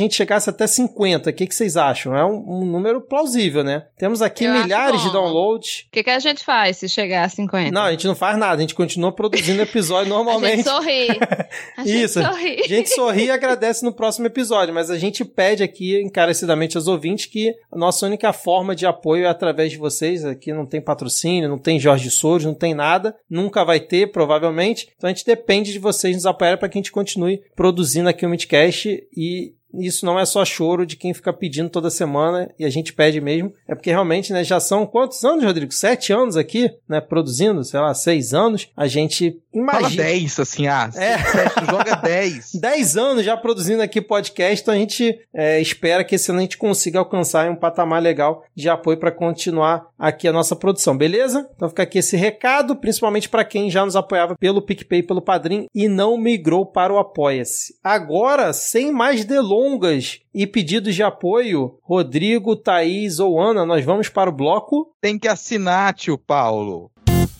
até 50, o que vocês acham? É um número plausível, né? Temos aqui milhares de downloads. O que a gente faz se chegar a 50? Não, a gente não faz nada, a gente continua produzindo episódio normalmente. A gente sorri. Isso, a gente sorri e agradece no próximo episódio, mas a gente pede aqui encarecidamente aos ouvintes que a nossa única forma de apoio é através de vocês. Aqui não tem patrocínio, não tem Jorge Soros, não tem nada, nunca vai ter, provavelmente. Então a gente depende de vocês nos apoiarem para que a gente continue produzindo aqui o Midcast. E isso não é só choro de quem fica pedindo toda semana, e a gente pede mesmo, é porque realmente, né, já são quantos anos, Rodrigo? 7 anos aqui, né, produzindo, sei lá, 6 anos, a gente imagina... Fala 10, assim, 7, joga 10. 10 anos já produzindo aqui podcast, então a gente espera que esse ano a gente consiga alcançar um patamar legal de apoio para continuar aqui a nossa produção, beleza? Então fica aqui esse recado, principalmente para quem já nos apoiava pelo PicPay, pelo Padrim, e não migrou para o Apoia-se. Agora, sem mais delongas e pedidos de apoio, Rodrigo, Thaís ou Ana, nós vamos para o bloco... Tem que assinar, tio Paulo.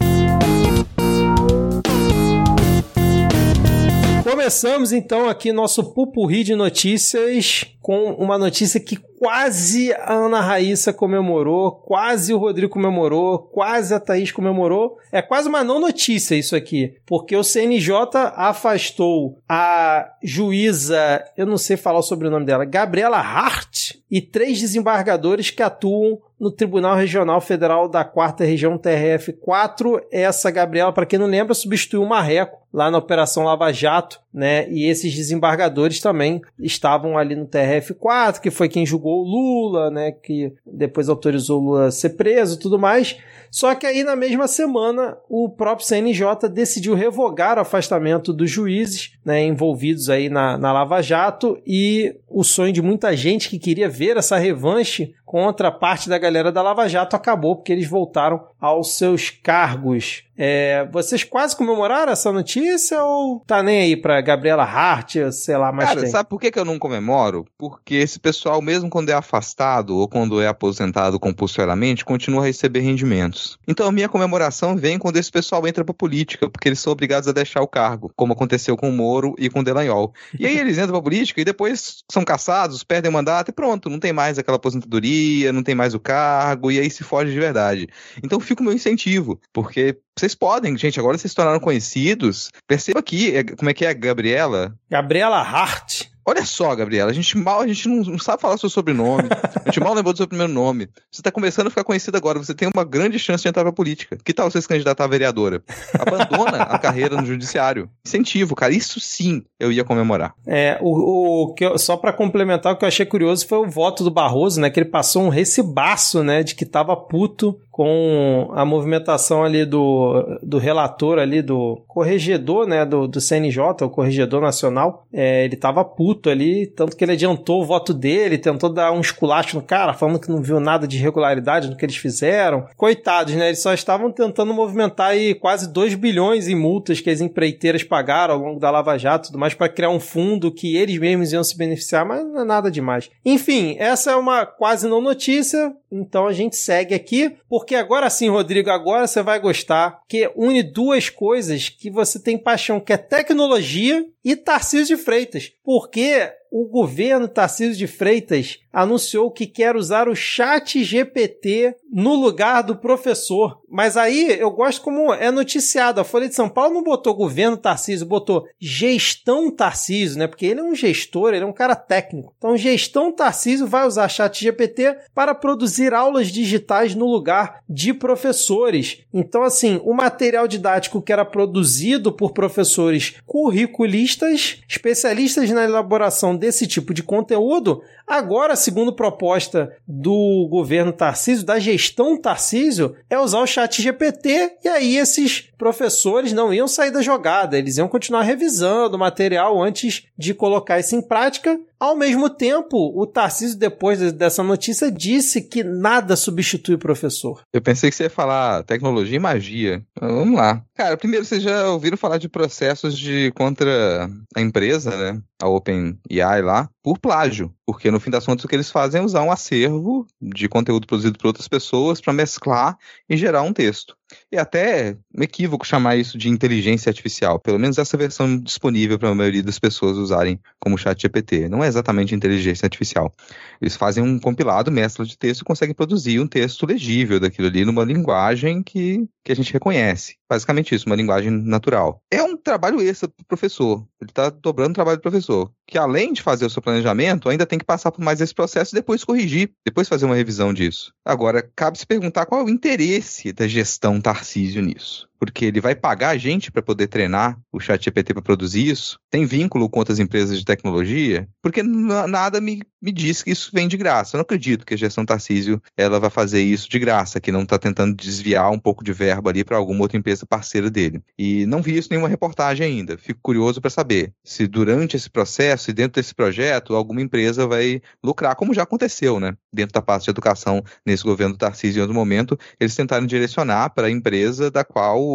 Começamos então aqui nosso pupurri de notícias com uma notícia que quase a Ana Raíssa comemorou, quase o Rodrigo comemorou, quase a Thaís comemorou. É quase uma não notícia isso aqui, porque o CNJ afastou a juíza, eu não sei falar o sobrenome dela, Gabriela Hart, e 3 desembargadores que atuam no Tribunal Regional Federal da 4ª Região TRF4. Essa Gabriela, para quem não lembra, substituiu o Marreco lá na Operação Lava Jato, né? E esses desembargadores também estavam ali no TRF4, que foi quem julgou o Lula, né? Que depois autorizou o Lula a ser preso e tudo mais. Só que aí na mesma semana o próprio CNJ decidiu revogar o afastamento dos juízes, né, envolvidos aí na Lava Jato, e o sonho de muita gente que queria ver essa revanche contra parte da galera da Lava Jato acabou, porque eles voltaram aos seus cargos. Vocês quase comemoraram essa notícia ou tá nem aí pra Gabriela Hart, sei lá, mais Cara, sabe por que eu não comemoro? Porque esse pessoal, mesmo quando é afastado ou quando é aposentado compulsoriamente, continua a receber rendimentos. Então a minha comemoração vem quando esse pessoal entra pra política, porque eles são obrigados a deixar o cargo, como aconteceu com o Moro e com o Dallagnol. E aí eles entram pra política e depois são caçados, perdem o mandato e pronto, não tem mais aquela aposentadoria, não tem mais o cargo, e aí se foge de verdade. Então fica o meu incentivo, porque vocês podem, gente, agora vocês se tornaram conhecidos. Perceba aqui, como é que é a Gabriela? Gabriela Hart. Olha só, Gabriela, a gente não sabe falar seu sobrenome, a gente mal lembrou do seu primeiro nome. Você está começando a ficar conhecida agora, você tem uma grande chance de entrar pra política. Que tal você se candidatar a vereadora? Abandona a carreira no judiciário. Incentivo, cara, isso sim eu ia comemorar. Só para complementar, o que eu achei curioso foi o voto do Barroso, né, que ele passou um recibaço, né, de que tava puto com a movimentação ali do relator ali, do corregedor, né, do CNJ, o corregedor nacional. Ele tava puto ali, tanto que ele adiantou o voto dele, tentou dar um esculacho no cara, falando que não viu nada de irregularidade no que eles fizeram. Coitados, né, eles só estavam tentando movimentar aí quase 2 bilhões em multas que as empreiteiras pagaram ao longo da Lava Jato e tudo mais, para criar um fundo que eles mesmos iam se beneficiar, mas não é nada demais. Enfim, essa é uma quase não notícia, então a gente segue aqui, porque agora sim, Rodrigo, agora você vai gostar, que une 2 coisas que você tem paixão, que é tecnologia e Tarcísio de Freitas, porque o governo Tarcísio de Freitas anunciou que quer usar o ChatGPT no lugar do professor. Mas aí eu gosto como é noticiado. A Folha de São Paulo não botou governo Tarcísio, botou gestão Tarcísio, né? Porque ele é um gestor, ele é um cara técnico. Então, gestão Tarcísio vai usar ChatGPT para produzir aulas digitais no lugar de professores. Então, assim, o material didático que era produzido por professores curriculistas, especialistas na elaboração desse tipo de conteúdo, agora, segundo proposta do governo Tarcísio, da gestão Tarcísio, é usar o ChatGPT, e aí esses professores não iam sair da jogada, eles iam continuar revisando o material antes de colocar isso em prática. Ao mesmo tempo, o Tarcísio, depois dessa notícia, disse que nada substitui o professor. Eu pensei que você ia falar tecnologia e magia. Vamos lá. Cara, primeiro, vocês já ouviram falar de processos contra a empresa, né? A OpenAI lá, por plágio. Porque, no fim das contas, o que eles fazem é usar um acervo de conteúdo produzido por outras pessoas para mesclar e gerar um texto. É até um equívoco chamar isso de inteligência artificial, pelo menos essa versão disponível para a maioria das pessoas usarem como ChatGPT. Não é exatamente inteligência artificial. Eles fazem um compilado, mescla de texto e conseguem produzir um texto legível daquilo ali numa linguagem que a gente reconhece. Basicamente isso, uma linguagem natural. É um trabalho extra para o professor. Ele está dobrando o trabalho do professor, que além de fazer o seu planejamento, ainda tem que passar por mais esse processo e depois corrigir, depois fazer uma revisão disso. Agora, cabe se perguntar qual é o interesse da gestão Tarcísio nisso. Porque ele vai pagar a gente para poder treinar o ChatGPT para produzir isso? Tem vínculo com outras empresas de tecnologia? Porque nada me diz que isso vem de graça. Eu não acredito que a gestão Tarcísio ela vai fazer isso de graça, que não está tentando desviar um pouco de verba ali para alguma outra empresa parceira dele. E não vi isso em nenhuma reportagem ainda. Fico curioso para saber se durante esse processo e dentro desse projeto alguma empresa vai lucrar, como já aconteceu, né? Dentro da parte de educação nesse governo do Tarcísio, em outro momento, eles tentaram direcionar para a empresa da qual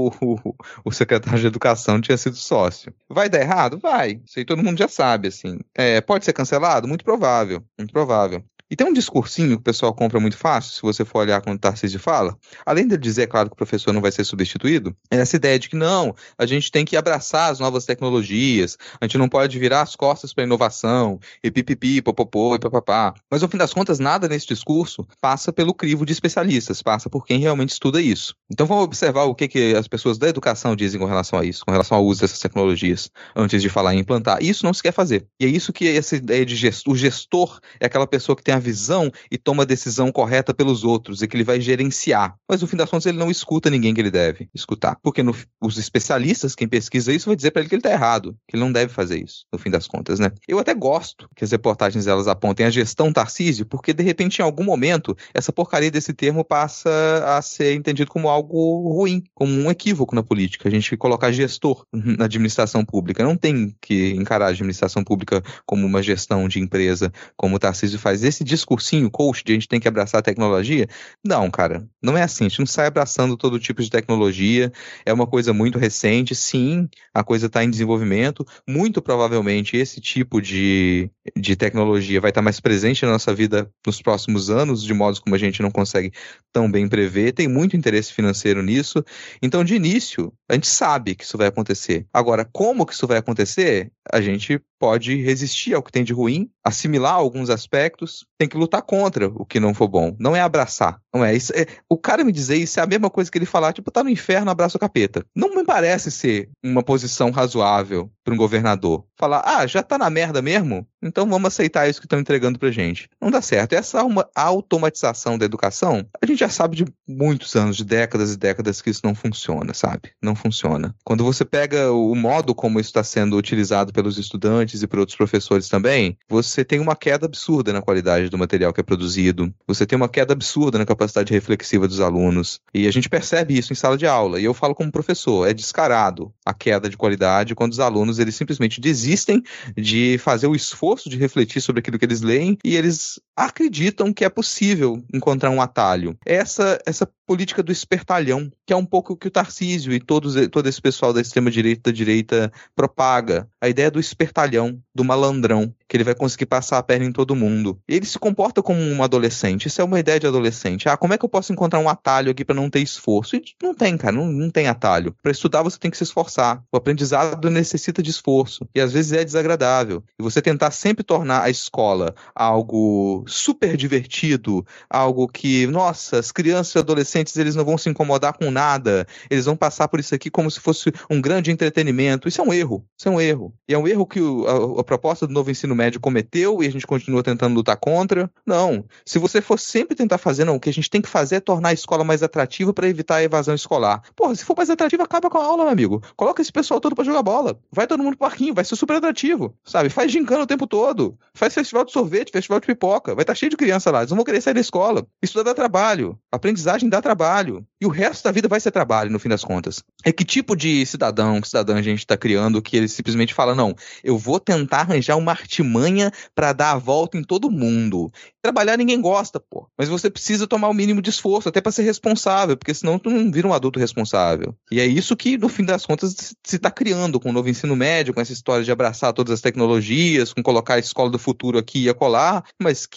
o secretário de Educação tinha sido sócio. Vai dar errado? Vai. Isso aí todo mundo já sabe, assim. Pode ser cancelado? Muito provável. Muito provável. E tem um discursinho que o pessoal compra muito fácil, se você for olhar quando o Tarcísio fala, além dele dizer, claro, que o professor não vai ser substituído, é essa ideia de que não, a gente tem que abraçar as novas tecnologias, a gente não pode virar as costas para a inovação, e pipipi, popopô, e papapá. Mas, ao fim das contas, nada nesse discurso passa pelo crivo de especialistas, passa por quem realmente estuda isso. Então, vamos observar o que as pessoas da educação dizem com relação a isso, com relação ao uso dessas tecnologias, antes de falar em implantar. Isso não se quer fazer. E é isso que essa ideia de o gestor é aquela pessoa que tem a visão e toma a decisão correta pelos outros e que ele vai gerenciar. Mas no fim das contas ele não escuta ninguém que ele deve escutar. Porque os especialistas, quem pesquisa isso, vai dizer para ele que ele está errado, que ele não deve fazer isso, no fim das contas, né? Eu até gosto que as reportagens elas apontem a gestão Tarcísio, porque de repente em algum momento essa porcaria desse termo passa a ser entendido como algo ruim, como um equívoco na política. A gente colocar gestor na administração pública. Não tem que encarar a administração pública como uma gestão de empresa, como o Tarcísio faz. Esse discursinho coach de a gente tem que abraçar a tecnologia, não, cara, não é assim, a gente não sai abraçando todo tipo de tecnologia, é uma coisa muito recente, sim, a coisa está em desenvolvimento, muito provavelmente esse tipo de tecnologia vai estar mais presente na nossa vida nos próximos anos, de modos como a gente não consegue tão bem prever, tem muito interesse financeiro nisso, então de início, a gente sabe que isso vai acontecer. Agora, como que isso vai acontecer? A gente pode resistir ao que tem de ruim, assimilar alguns aspectos, tem que lutar contra o que não for bom. Não é abraçar. Não é isso. O cara me dizer isso é a mesma coisa que ele falar, tipo, tá no inferno, abraça o capeta. Não me parece ser uma posição razoável para um governador. Falar, já tá na merda mesmo? Então vamos aceitar isso que estão entregando pra gente. Não dá certo. Essa automatização da educação, a gente já sabe de muitos anos, de décadas e décadas que isso não funciona, sabe? Não funciona. Quando você pega o modo como isso está sendo utilizado pelos estudantes e por outros professores também, você tem uma queda absurda na qualidade do material que é produzido, você tem uma queda absurda na capacidade reflexiva dos alunos, e a gente percebe isso em sala de aula, e eu falo como professor, é descarado a queda de qualidade quando os alunos, eles simplesmente desistem de fazer o esforço de refletir sobre aquilo que eles leem, e eles acreditam que é possível encontrar um atalho. Essa política do espertalhão, que é um pouco o que o Tarcísio e todo esse pessoal da extrema-direita da direita propaga. A ideia do espertalhão, do malandrão, que ele vai conseguir passar a perna em todo mundo. Ele se comporta como um adolescente. Isso é uma ideia de adolescente. Como é que eu posso encontrar um atalho aqui para não ter esforço? E não tem, cara. Não tem atalho. Para estudar, você tem que se esforçar. O aprendizado necessita de esforço. E às vezes é desagradável. E você tentar sempre tornar a escola algo super divertido, algo que, nossa, as crianças e adolescentes, eles não vão se incomodar com nada. Eles vão passar por isso aqui como se fosse um grande entretenimento. Isso é um erro. Isso é um erro. E é um erro que a proposta do novo ensino médio cometeu e a gente continua tentando lutar contra. Não. Se você for sempre tentar fazer, não, o que a gente tem que fazer é tornar a escola mais atrativa para evitar a evasão escolar. Porra, se for mais atrativa, acaba com a aula, meu amigo. Coloca esse pessoal todo para jogar bola. Vai todo mundo pro parquinho, vai ser super atrativo, sabe? Faz gincana o tempo todo. Faz festival de sorvete, festival de pipoca. Vai estar cheio de criança lá. Eles não vão querer sair da escola. Estudar dá trabalho. Aprendizagem dá trabalho. E o resto da vida vai ser trabalho, no fim das contas. É que tipo de cidadã a gente está criando que ele simplesmente fala, não, eu vou tentar arranjar uma artimanha para dar a volta em todo mundo. Trabalhar ninguém gosta, pô. Mas você precisa tomar o mínimo de esforço, até para ser responsável, porque senão tu não vira um adulto responsável. E é isso que, no fim das contas, se está criando com o novo ensino médio, com essa história de abraçar todas as tecnologias, com colocar a escola do futuro aqui e acolá, mas que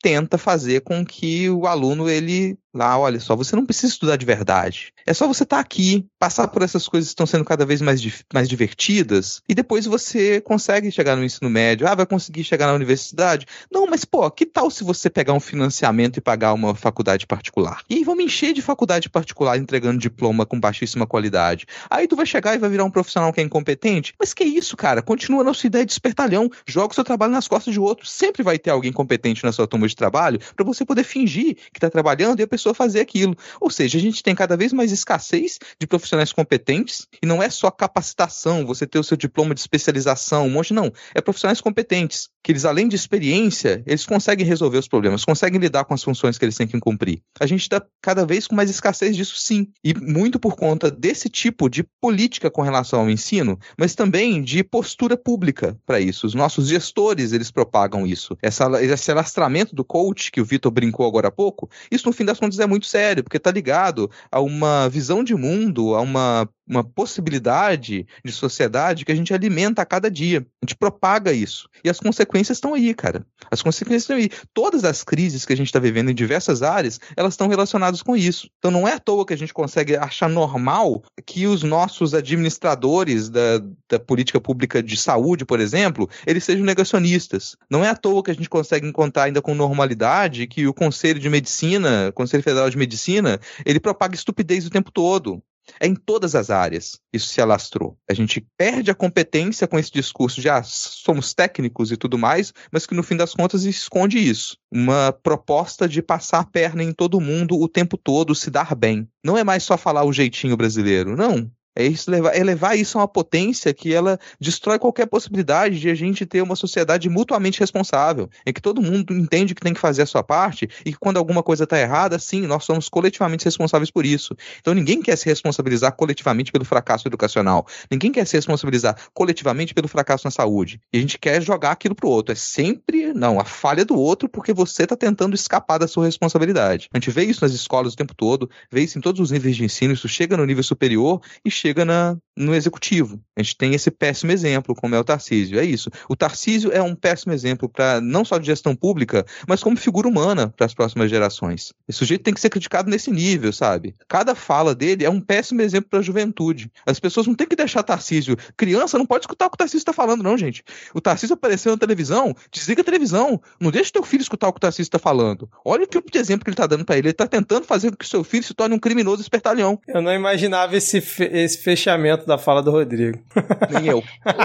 tenta fazer com que o aluno, ele lá, olha só, você não precisa estudar de verdade. É só você estar aqui, passar por essas coisas que estão sendo cada vez mais divertidas, e depois você consegue chegar no ensino médio. Vai conseguir chegar na universidade? Não, mas pô, que tal se você pegar um financiamento e pagar uma faculdade particular? E aí vamos encher de faculdade particular entregando diploma com baixíssima qualidade. Aí tu vai chegar e vai virar um profissional que é incompetente? Mas que isso, cara? Continua na sua ideia de espertalhão, joga o seu trabalho nas costas de outro. Sempre vai ter alguém competente na sua turma de trabalho para você poder fingir que está trabalhando e a pessoa fazer aquilo. Ou seja, a gente tem cada vez mais escassez de profissionais competentes, e não é só capacitação, você ter o seu diploma de especialização, um monte, não. É profissionais competentes, que eles, além de experiência, eles conseguem resolver os problemas, conseguem lidar com as funções que eles têm que cumprir. A gente está cada vez com mais escassez disso, sim. E muito por conta desse tipo de política com relação ao ensino, mas também de postura pública para isso. Os nossos gestores, eles propagam isso. Esse alastramento do coach, que o Vitor brincou agora há pouco, isso no fim das contas é muito sério, porque está ligado a uma visão de mundo, a uma possibilidade de sociedade que a gente alimenta a cada dia. A gente propaga isso. E as consequências estão aí, cara. As consequências estão aí. Todas as crises que a gente está vivendo em diversas áreas, elas estão relacionadas com isso. Então não é à toa que a gente consegue achar normal que os nossos administradores da política pública de saúde, por exemplo, eles sejam negacionistas. Não é à toa que a gente consegue encontrar ainda com normalidade que o Conselho de Medicina, Conselho Federal de Medicina, ele propaga estupidez o tempo todo. É em todas as áreas isso se alastrou. A gente perde a competência com esse discurso de somos técnicos e tudo mais, mas que no fim das contas esconde isso. Uma proposta de passar a perna em todo mundo o tempo todo, se dar bem. Não é mais só falar o jeitinho brasileiro, não. É levar isso a uma potência que ela destrói qualquer possibilidade de a gente ter uma sociedade mutuamente responsável, em que todo mundo entende que tem que fazer a sua parte e que quando alguma coisa está errada, sim, nós somos coletivamente responsáveis por isso. Então ninguém quer se responsabilizar coletivamente pelo fracasso educacional, ninguém quer se responsabilizar coletivamente pelo fracasso na saúde, e a gente quer jogar aquilo pro outro. É sempre, a falha do outro porque você está tentando escapar da sua responsabilidade. A gente vê isso nas escolas o tempo todo, vê isso em todos os níveis de ensino, isso chega no nível superior e chega no executivo. A gente tem esse péssimo exemplo, como é o Tarcísio. É isso. O Tarcísio é um péssimo exemplo para não só de gestão pública, mas como figura humana para as próximas gerações. Esse sujeito tem que ser criticado nesse nível, sabe? Cada fala dele é um péssimo exemplo para a juventude. As pessoas não têm que deixar Tarcísio. Criança não pode escutar o que o Tarcísio está falando, não, gente. O Tarcísio apareceu na televisão, desliga a televisão. Não deixa teu filho escutar o que o Tarcísio está falando. Olha o tipo de exemplo que ele está dando para ele. Ele está tentando fazer com que o seu filho se torne um criminoso espertalhão. Eu não imaginava esse fechamento da fala do Rodrigo. Nem eu.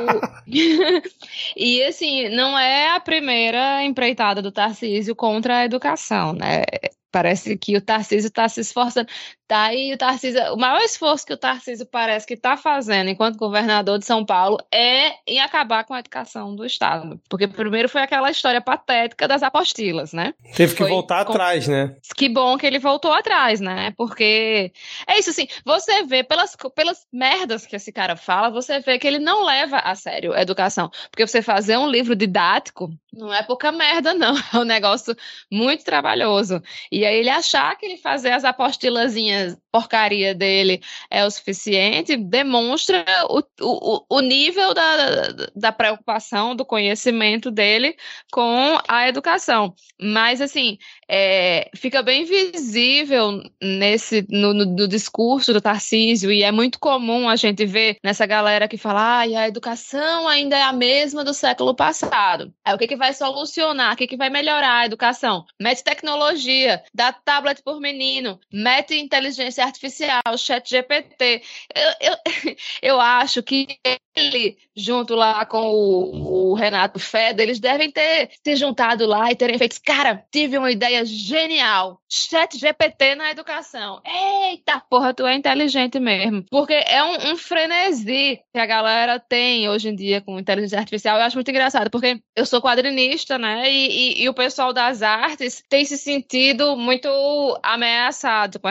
E assim, não é a primeira empreitada do Tarcísio contra a educação, né? Parece que o Tarcísio está se esforçando. Tá aí o maior esforço que o Tarcísio parece que está fazendo enquanto governador de São Paulo é em acabar com a educação do Estado. Porque primeiro foi aquela história patética das apostilas, né? Teve que voltar atrás, né? Que bom que ele voltou atrás, né? Porque é isso, assim, você vê pelas merdas que esse cara fala, você vê que ele não leva a sério a educação. Porque você fazer um livro didático não é pouca merda, não. É um negócio muito trabalhoso. E aí ele achar que ele fazer as apostilazinhas porcaria dele é o suficiente, demonstra o nível da preocupação, do conhecimento dele com a educação. Mas, assim, fica bem visível no discurso do Tarcísio, e é muito comum a gente ver nessa galera que fala a educação ainda é a mesma do século passado. Aí o que vai solucionar? O que vai melhorar a educação? Mete tecnologia, dá tablet por menino, mete inteligência artificial, ChatGPT. Eu acho que ele, junto lá com o Renato Feder, eles devem ter se juntado lá e terem feito, cara, tive uma ideia genial, ChatGPT na educação. Eita porra, tu é inteligente mesmo. Porque é um frenesi que a galera tem hoje em dia com inteligência artificial. Eu acho muito engraçado, porque eu sou quadrinista, né, e o pessoal das artes tem se sentido muito ameaçado com essa coisa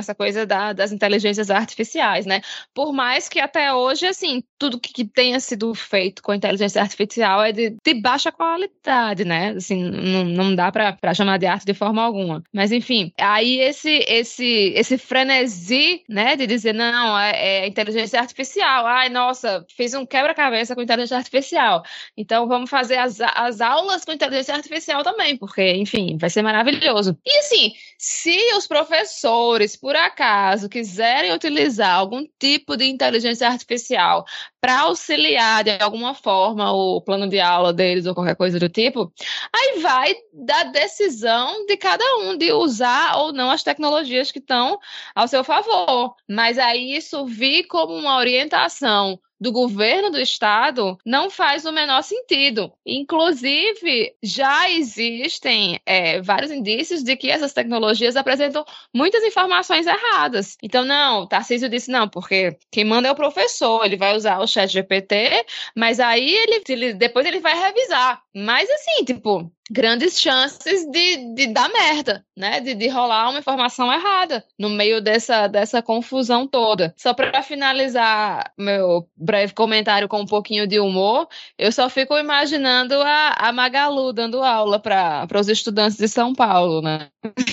das inteligências artificiais, né? Por mais que até hoje, assim, tudo que tenha sido feito com inteligência artificial é de baixa qualidade, né? Assim, não dá pra chamar de arte de forma alguma. Mas, enfim, aí esse frenesi, né, de dizer, não, é inteligência artificial. Ai, nossa, fiz um quebra-cabeça com inteligência artificial. Então, vamos fazer as aulas com inteligência artificial também, porque, enfim, vai ser maravilhoso. E, assim, se os professores, por acaso, quiserem utilizar algum tipo de inteligência artificial para auxiliar de alguma forma o plano de aula deles ou qualquer coisa do tipo, aí vai da decisão de cada um de usar ou não as tecnologias que estão ao seu favor. Mas aí isso vir como uma orientação do governo do estado não faz o menor sentido. Inclusive, já existem vários indícios de que essas tecnologias apresentam muitas informações erradas. Então, não, Tarcísio disse não, porque quem manda é o professor, ele vai usar o ChatGPT, mas aí depois ele vai revisar. Mas assim, tipo, grandes chances de dar merda, né? De rolar uma informação errada no meio dessa confusão toda. Só para finalizar meu breve comentário com um pouquinho de humor, eu só fico imaginando a Magalu dando aula para os estudantes de São Paulo, né?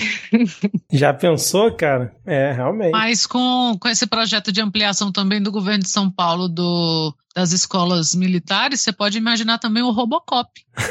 Já pensou, cara? Realmente. Mas com esse projeto de ampliação também do governo de São Paulo das escolas militares, você pode imaginar também o Robocop.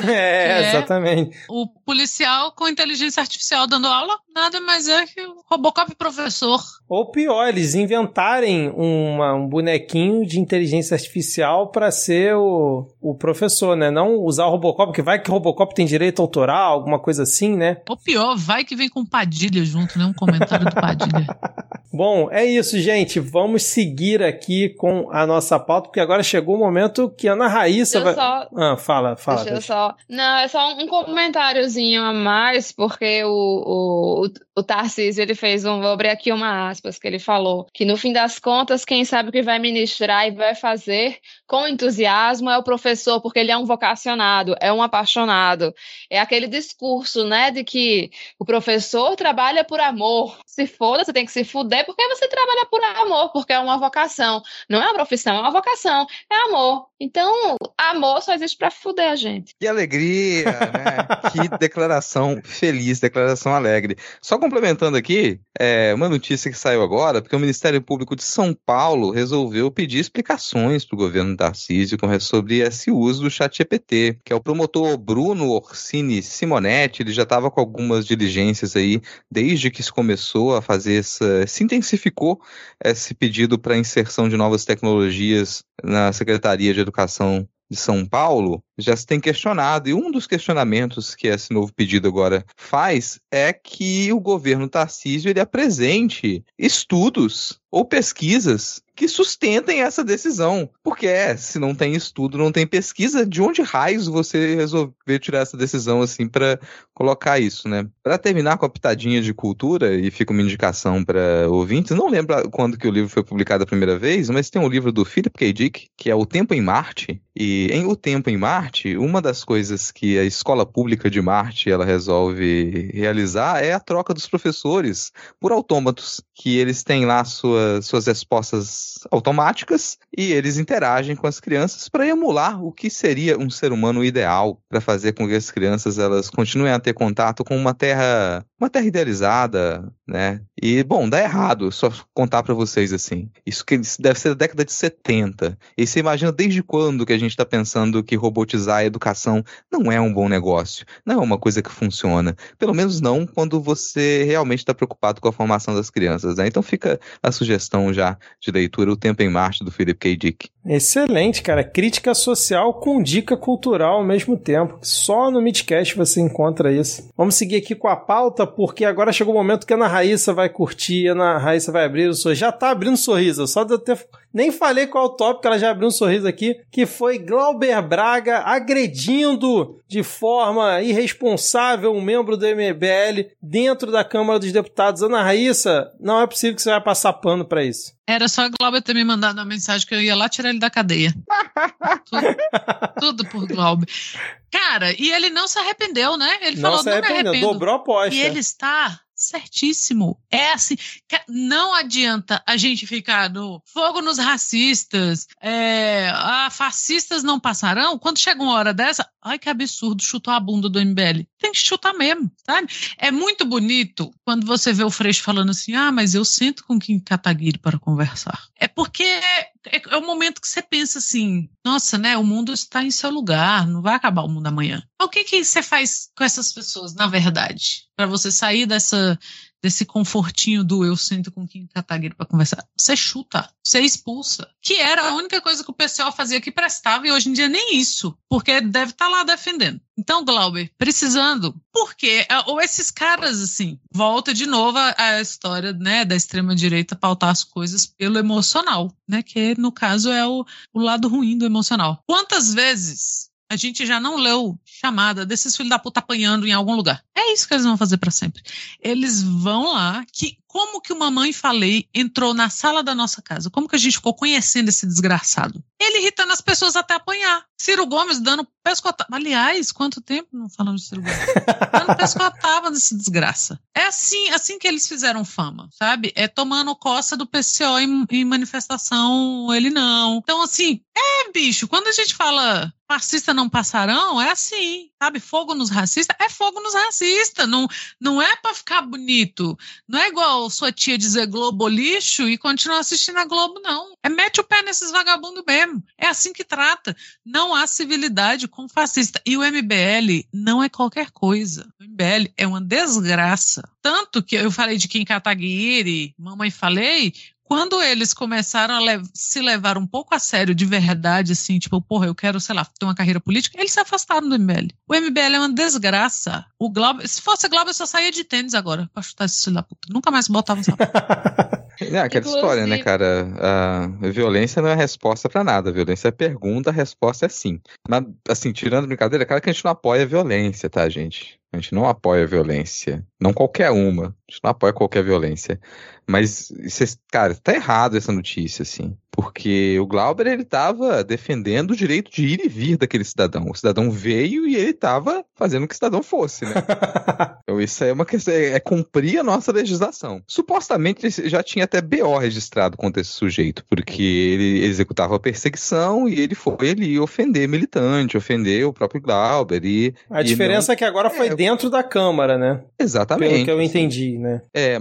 Exatamente. O policial com inteligência artificial dando aula, nada mais é que o Robocop professor. Ou pior, eles inventarem um bonequinho de inteligência artificial para ser o professor, né? Não usar o Robocop, porque vai que o Robocop tem direito autoral, alguma coisa assim, né? Ou pior, vai que vem com Padilha junto, né? Um comentário do Padilha. Bom, é isso, gente. Vamos seguir aqui com a nossa pauta, porque agora chegou o momento que a Ana Raíssa vai... Fala. Deixa eu só... Não, é só um comentáriozinho a mais, porque o Tarcísio, ele fez vou abrir aqui uma aspas, que ele falou que no fim das contas, quem sabe o que vai ministrar e vai fazer com entusiasmo é o professor, porque ele é um vocacionado, é um apaixonado. É aquele discurso, né, de que o professor trabalha por amor. Se foda, você tem que se fuder porque você trabalha por amor, porque é uma vocação. Não é uma profissão, é uma vocação, é amor. Então, amor só existe pra fuder a gente. Que alegria, né? Que declaração feliz, declaração alegre. Só complementando aqui, uma notícia que saiu agora, porque o Ministério Público de São Paulo resolveu pedir explicações para o governo Tarcísio sobre esse uso do ChatGPT, que é o promotor Bruno Orsini Simonetti. Ele já estava com algumas diligências aí, desde que se começou a fazer se intensificou esse pedido para inserção de novas tecnologias na Secretaria de Educação de São Paulo, já se tem questionado, e um dos questionamentos que esse novo pedido agora faz é que o governo Tarcísio ele apresente estudos ou pesquisas que sustentem essa decisão. Porque se não tem estudo, não tem pesquisa, de onde raios você resolver tirar essa decisão assim para colocar isso, né? Para terminar com a pitadinha de cultura, e fica uma indicação para ouvintes, não lembro quando que o livro foi publicado a primeira vez, mas tem um livro do Philip K. Dick, que é O Tempo em Marte, e em O Tempo em Marte, uma das coisas que a escola pública de Marte ela resolve realizar é a troca dos professores por autômatos, que eles têm lá suas respostas automáticas e eles interagem com as crianças para emular o que seria um ser humano ideal, para fazer com que as crianças elas continuem a ter contato com uma terra idealizada, né? E, bom, dá errado, só contar para vocês assim. Isso deve ser da década de 70. E você imagina desde quando que a gente está pensando que robotizar a educação não é um bom negócio, não é uma coisa que funciona. Pelo menos não quando você realmente está preocupado com a formação das crianças, né? Então fica a sugestão já de leitura, O Tempo em Marte, do Philip K. Dick. Excelente, cara. Crítica social com dica cultural ao mesmo tempo. Só no Midcast você encontra isso. Vamos seguir aqui com a pauta, porque agora chegou o momento que a Ana Raíssa vai curtir, a Ana Raíssa vai abrir o sorriso. Já tá abrindo sorriso, só de eu ter... Nem falei qual é o tópico, ela já abriu um sorriso aqui, que foi Glauber Braga agredindo de forma irresponsável um membro do MBL dentro da Câmara dos Deputados. Ana Raíssa, não é possível que você vai passar pano pra isso. Era só a Glauber ter me mandado uma mensagem que eu ia lá tirar ele da cadeia. Tudo por Glauber. Cara, e ele não se arrependeu, né? Ele falou, não me arrependo. Dobrou a aposta. E ele está certíssimo. É assim, não adianta a gente ficar no fogo nos racistas, fascistas não passarão. Quando chega uma hora dessa, ai que absurdo, chutou a bunda do MBL. Tem que chutar mesmo, sabe? É muito bonito quando você vê o Freixo falando assim, mas eu sento com Kim Kataguiri para conversar. É porque é o momento que você pensa assim, nossa, né, o mundo está em seu lugar, não vai acabar o mundo amanhã. O que você faz com essas pessoas, na verdade? Para você sair desse confortinho do eu sento com Kim Kataguiri para conversar. Você chuta, você expulsa. Que era a única coisa que o PCO fazia que prestava e hoje em dia nem isso, porque deve estar lá defendendo. Então, Glauber, precisando. Por quê? Ou esses caras, assim, volta de novo a história, né, da extrema-direita pautar as coisas pelo emocional, né, que no caso é o lado ruim do emocional. Quantas vezes a gente já não leu chamada desses filhos da puta apanhando em algum lugar? É isso que eles vão fazer pra sempre. Eles vão lá, como que o Mamãe Falei entrou na sala da nossa casa? Como que a gente ficou conhecendo esse desgraçado? Ele irritando as pessoas até apanhar. Ciro Gomes dando pescotada. Aliás, quanto tempo não falamos de Ciro Gomes? Dando pescotada nesse desgraça. É assim que eles fizeram fama, sabe? É tomando coça do PCO em manifestação, ele não. Então, assim, bicho, quando a gente fala fascista não passarão, é assim, sabe? Fogo nos racistas, é fogo nos racistas. Não é pra ficar bonito. Não é igual sua tia dizer Globo lixo e continuar assistindo a Globo, não. Mete o pé nesses vagabundos mesmo. É assim que trata. Não há civilidade com fascista. E o MBL não é qualquer coisa. O MBL é uma desgraça. Tanto que eu falei de Kim Kataguiri, Mamãe Falei, quando eles começaram a se levar um pouco a sério de verdade, assim, tipo, eu quero, sei lá, ter uma carreira política, eles se afastaram do MBL. O MBL é uma desgraça. O Glauber, se fosse Glauber, eu só saía de tênis agora pra chutar esse filho da puta. Nunca mais botava um sapato. Aquela história, né, cara? A violência não é resposta pra nada. A violência é pergunta, a resposta é sim. Mas, assim, tirando brincadeira, cara, que a gente não apoia a violência, tá, gente? A gente não apoia a violência. Não qualquer uma. A gente não apoia qualquer violência. Mas, cara, tá errado essa notícia, assim. Porque o Glauber, ele tava defendendo o direito de ir e vir daquele cidadão. O cidadão veio e ele tava fazendo que o cidadão fosse, né? Então isso aí é uma questão, é cumprir a nossa legislação. Supostamente ele já tinha até BO registrado contra esse sujeito, porque ele executava a perseguição e ele foi ali ofender militante, ofender o próprio Glauber. A diferença é que agora foi dentro da Câmara, né? Exatamente. Pelo que eu entendi, né?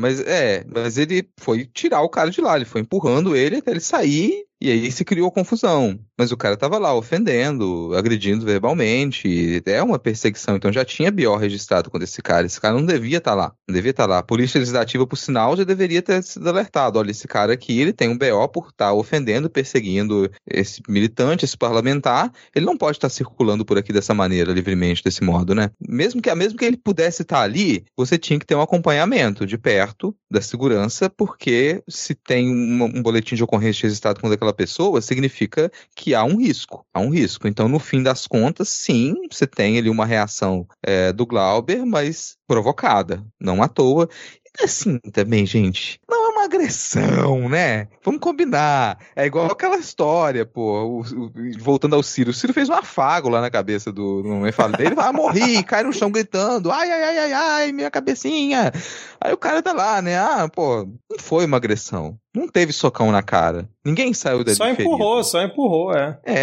Mas ele foi tirar o cara de lá, ele foi empurrando ele até ele sair. E aí se criou confusão. Mas o cara tava lá ofendendo, agredindo verbalmente. É uma perseguição. Então já tinha BO registrado contra esse cara. Esse cara não devia estar lá. Não devia estar lá. A Polícia Legislativa, por sinal, já deveria ter sido alertado. Olha, esse cara aqui, ele tem um BO por estar ofendendo, perseguindo esse militante, esse parlamentar. Ele não pode estar circulando por aqui dessa maneira, livremente, desse modo, né? Mesmo que ele pudesse estar ali, você tinha que ter um acompanhamento de perto da segurança, porque se tem um boletim de ocorrência registrado contra aquela pessoa, significa que há um risco. Há um risco. Então, no fim das contas, sim, você tem ali uma reação do Glauber, mas provocada, não à toa. E assim, também, gente, não é uma agressão, né? Vamos combinar. É igual aquela história, pô, voltando ao Ciro. O Ciro fez um afago lá na cabeça do Mamãe Falei. Ele vai morrer, cai no chão gritando, ai, minha cabecinha. Aí o cara tá lá, né? Não foi uma agressão. Não teve socão na cara. Ninguém saiu dali ferido. Só empurrou,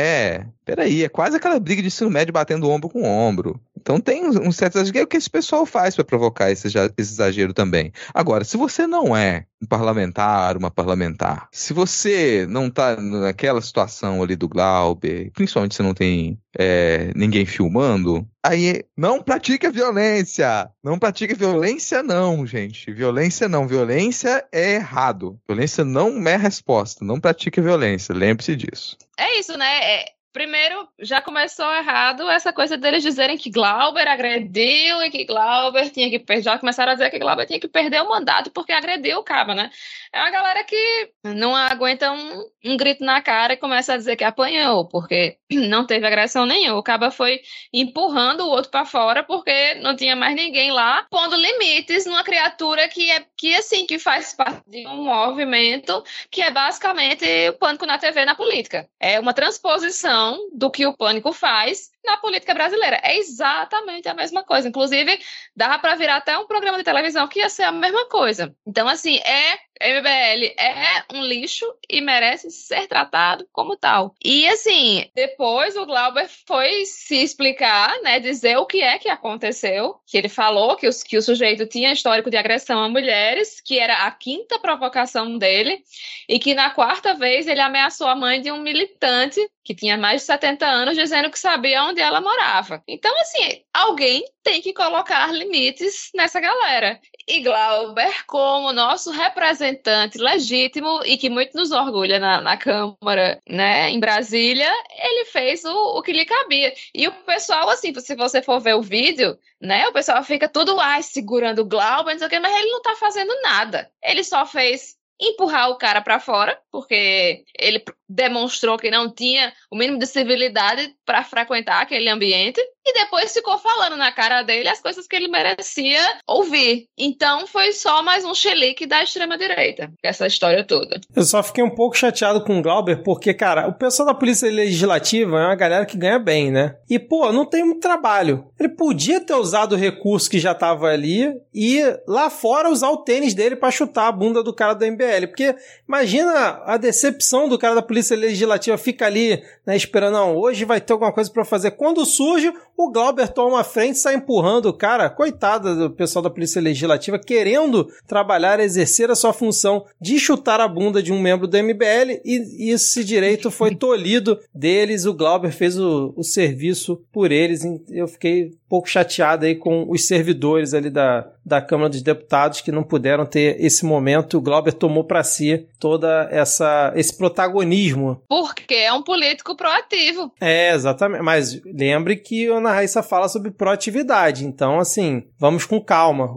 Peraí, é quase aquela briga de ensino médio batendo ombro com ombro. Então tem um certo exagero, que esse pessoal faz pra provocar esse exagero também. Agora, se você não é um parlamentar, uma parlamentar, se você não tá naquela situação ali do Glauber, principalmente se não tem ninguém filmando, aí não pratique a violência. Não pratique violência não, gente. Violência não. Violência é errado. Violência não é resposta. Não pratique a violência. Lembre-se disso. É isso, né? Primeiro, já começou errado essa coisa deles dizerem que Glauber agrediu e que Glauber tinha que perder. Já começaram a dizer que Glauber tinha que perder o mandato porque agrediu o cabo, né? É uma galera que não aguenta um grito na cara e começa a dizer que apanhou, porque não teve agressão nenhuma. O cabo foi empurrando o outro pra fora porque não tinha mais ninguém lá, pondo limites numa criatura que faz parte de um movimento que é basicamente o Pânico na TV na política. É uma transposição do que o Pânico faz na política brasileira. É exatamente a mesma coisa. Inclusive, dava para virar até um programa de televisão que ia ser a mesma coisa. Então, assim, MBL é um lixo e merece ser tratado como tal. E, assim, depois o Glauber foi se explicar, né, dizer o que é que aconteceu, que ele falou que o sujeito tinha histórico de agressão a mulheres, que era a 5ª provocação dele, e que na 4ª vez ele ameaçou a mãe de um militante que tinha mais de 70 anos, dizendo que sabia onde ela morava. Então, assim, alguém tem que colocar limites nessa galera. E Glauber, como nosso representante legítimo e que muito nos orgulha na Câmara, né, em Brasília, ele fez o que lhe cabia. E o pessoal, assim, se você for ver o vídeo, né, o pessoal fica tudo segurando o Glauber, não sei o quê, mas ele não tá fazendo nada. Ele só fez empurrar o cara para fora, porque ele demonstrou que não tinha o mínimo de civilidade para frequentar aquele ambiente, e depois ficou falando na cara dele as coisas que ele merecia ouvir. Então foi só mais um chilique da extrema-direita, essa história toda. Eu só fiquei um pouco chateado com o Glauber, porque, cara, o pessoal da Polícia Legislativa é uma galera que ganha bem, né? E, pô, não tem muito trabalho. Ele podia ter usado o recurso que já tava ali e lá fora usar o tênis dele pra chutar a bunda do cara do MBL. Porque imagina a decepção do cara da Polícia Legislativa, fica ali, né, esperando, não, hoje vai ter alguma coisa pra fazer. Quando surge, o Glauber toma a frente e sai empurrando o cara. Coitada do pessoal da Polícia Legislativa, querendo trabalhar, exercer a sua função de chutar a bunda de um membro do MBL, e esse direito foi tolhido deles. O Glauber fez o serviço por eles. Eu fiquei um pouco chateado aí com os servidores ali da Câmara dos Deputados que não puderam ter esse momento. O Glauber tomou para si toda esse protagonismo. Porque é um político proativo. É, exatamente. Mas lembre que a Ana Raíssa fala sobre proatividade. Então, assim, vamos com calma.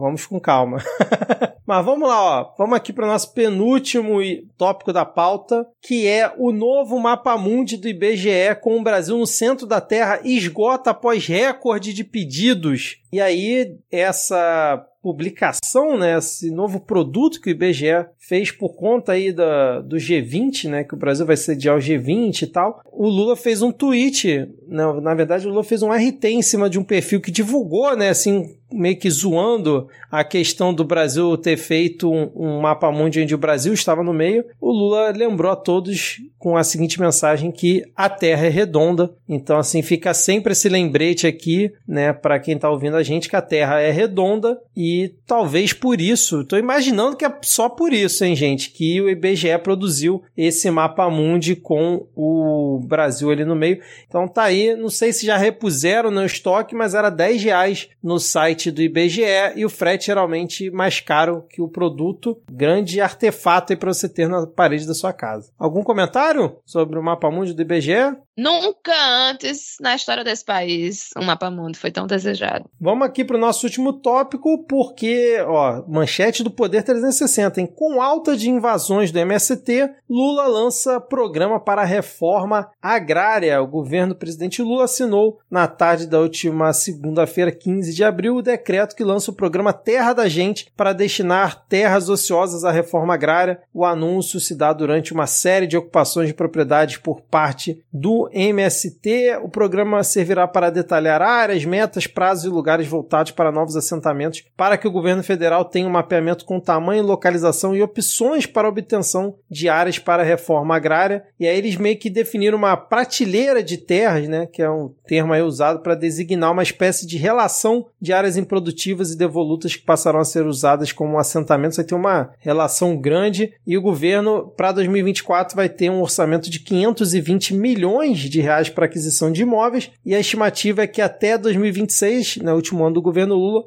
Mas vamos lá, ó. Vamos aqui para o nosso penúltimo tópico da pauta, que é o novo mapa-mundi do IBGE, com o Brasil no centro da Terra, esgota após recorde de pedidos. E aí, essa publicação, né, esse novo produto que o IBGE fez por conta aí do G20, né, que o Brasil vai sediar o G20 e tal, o Lula fez um tweet, na verdade o Lula fez um RT em cima de um perfil que divulgou, né, assim, meio que zoando a questão do Brasil ter feito um mapa-mundi onde o Brasil estava no meio. O Lula lembrou a todos com a seguinte mensagem, que a Terra é redonda. Então, assim, fica sempre esse lembrete aqui, né, para quem tá ouvindo a gente, que a Terra é redonda, e talvez por isso, tô imaginando que é só por isso, hein, gente, que o IBGE produziu esse mapa-mundi com o Brasil ali no meio. Então tá aí, não sei se já repuseram no estoque, mas era R$10 no site do IBGE, e o frete geralmente mais caro que o produto. Grande artefato aí para você ter na parede da sua casa. Algum comentário sobre o mapa-mundi do IBGE? Nunca antes na história desse país um mapa-mundi foi tão desejado. Vamos aqui para o nosso último tópico, porque, ó, manchete do Poder 360, hein? Com alta de invasões do MST, Lula lança programa para a reforma agrária. O governo do presidente Lula assinou na tarde da última segunda-feira, 15 de abril, o decreto que lança o programa Terra da Gente para destinar terras ociosas à reforma agrária. O anúncio se dá durante uma série de ocupações de propriedades por parte do MST. O programa servirá para detalhar áreas, metas, prazos e lugares voltados para novos assentamentos, para que o governo federal tenha um mapeamento com tamanho, localização e opções para a obtenção de áreas para a reforma agrária. E aí eles meio que definiram uma prateleira de terras, né, que é um termo aí usado para designar uma espécie de relação de áreas improdutivas e devolutas que passarão a ser usadas como assentamentos. Vai ter uma relação grande, e o governo, para 2024, vai ter um orçamento de R$520 milhões para aquisição de imóveis, e a estimativa é que até 2026, no último ano do governo Lula,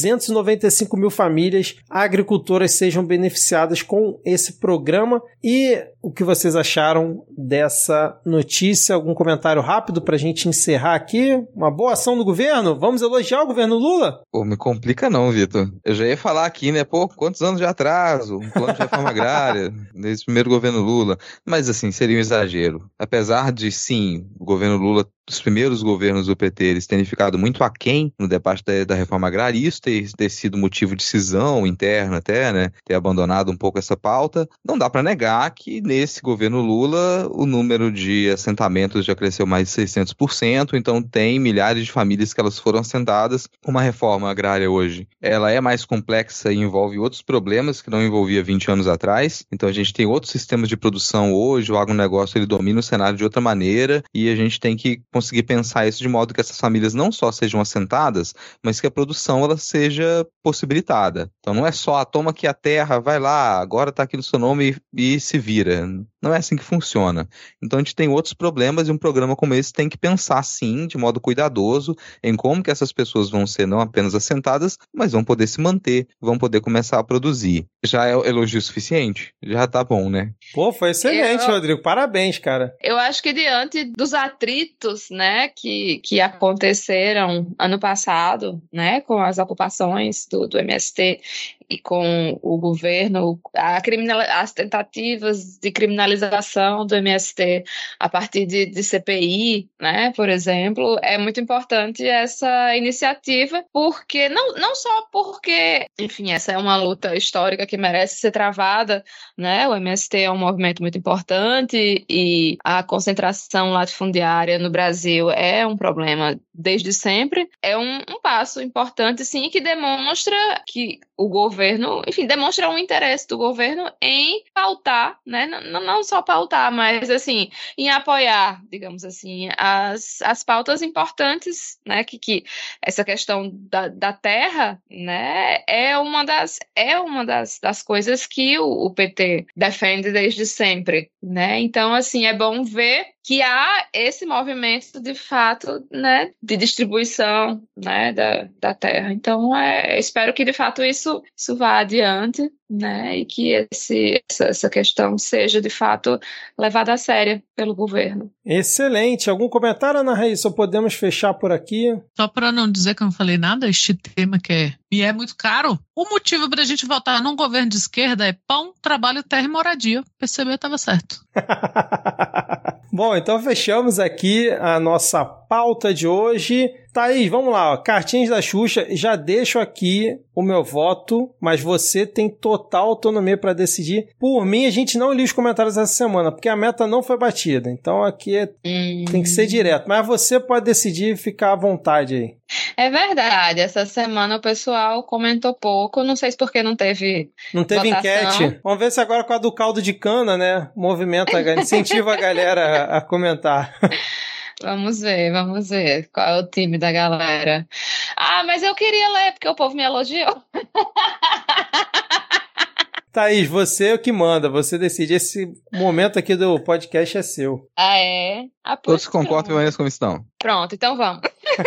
295 mil famílias agricultoras sejam beneficiadas com esse programa. E o que vocês acharam dessa notícia? Algum comentário rápido para a gente encerrar aqui? Uma boa ação do governo? Vamos elogiar o governo Lula? Pô, me complica não, Vitor. Eu já ia falar aqui, né? Pô, quantos anos de atraso? Um plano de reforma agrária nesse primeiro governo Lula. Mas, assim, seria um exagero. Apesar de, sim, o governo Lula dos primeiros governos do PT, eles terem ficado muito aquém no debate da reforma agrária, e isso ter sido motivo de cisão interna até, né, ter abandonado um pouco essa pauta. Não dá para negar que nesse governo Lula o número de assentamentos já cresceu mais de 600%, então tem milhares de famílias que elas foram assentadas. Uma reforma agrária hoje, ela é mais complexa e envolve outros problemas que não envolvia 20 anos atrás, então a gente tem outros sistemas de produção hoje, o agronegócio ele domina o cenário de outra maneira, e a gente tem que conseguir pensar isso de modo que essas famílias não só sejam assentadas, mas que a produção ela seja possibilitada. Então não é só, toma aqui a terra, vai lá, agora está aqui no seu nome e se vira. Não é assim que funciona. Então a gente tem outros problemas, e um programa como esse tem que pensar sim, de modo cuidadoso, em como que essas pessoas vão ser não apenas assentadas, mas vão poder se manter, vão poder começar a produzir. Já é elogio suficiente? Já tá bom, né? Pô, foi excelente, Rodrigo. Parabéns, cara. Eu acho que diante dos atritos, né, que aconteceram ano passado, né, com as ocupações do MST e com o governo, as tentativas de criminalização do MST a partir de CPI, né, por exemplo, é muito importante essa iniciativa, porque não só porque, enfim, essa é uma luta histórica que merece ser travada, né, o MST é um movimento muito importante e a concentração latifundiária no Brasil é um problema desde sempre, é um passo importante, sim, que demonstra que o governo, enfim, demonstra um interesse do governo em pautar, né, não só pautar, mas, assim, em apoiar, digamos assim, as pautas importantes, né, que essa questão da terra, né, é uma das coisas que o PT defende desde sempre, né, então, assim, é bom ver que há esse movimento, de fato, né, de distribuição, né, da terra. Então, espero que, de fato, isso vá adiante, né, e que essa questão seja, de fato, levada a sério pelo governo. Excelente. Algum comentário, Ana Raíssa? Podemos fechar por aqui? Só para não dizer que eu não falei nada, este tema que é muito caro, o motivo para a gente votar num governo de esquerda é pão, trabalho, terra e moradia. Percebeu? Estava certo. Bom, então fechamos aqui a nossa pauta de hoje. Thaís, vamos lá, ó. Cartinhas da Xuxa, já deixo aqui o meu voto, mas você tem total autonomia para decidir. Por mim, a gente não lia os comentários essa semana, porque a meta não foi batida. Então aqui tem que ser direto. Mas você pode decidir e ficar à vontade aí. É verdade, essa semana o pessoal comentou pouco, não sei se porque não teve votação. Enquete. Vamos ver se agora com a do caldo de cana, né, incentiva a galera a comentar. Vamos ver qual é o time da galera. Mas eu queria ler, porque o povo me elogiou. Thaís, você é o que manda, você decide. Esse momento aqui do podcast é seu. É? Todos concordam permaneçam como estão. Pronto, então vamos.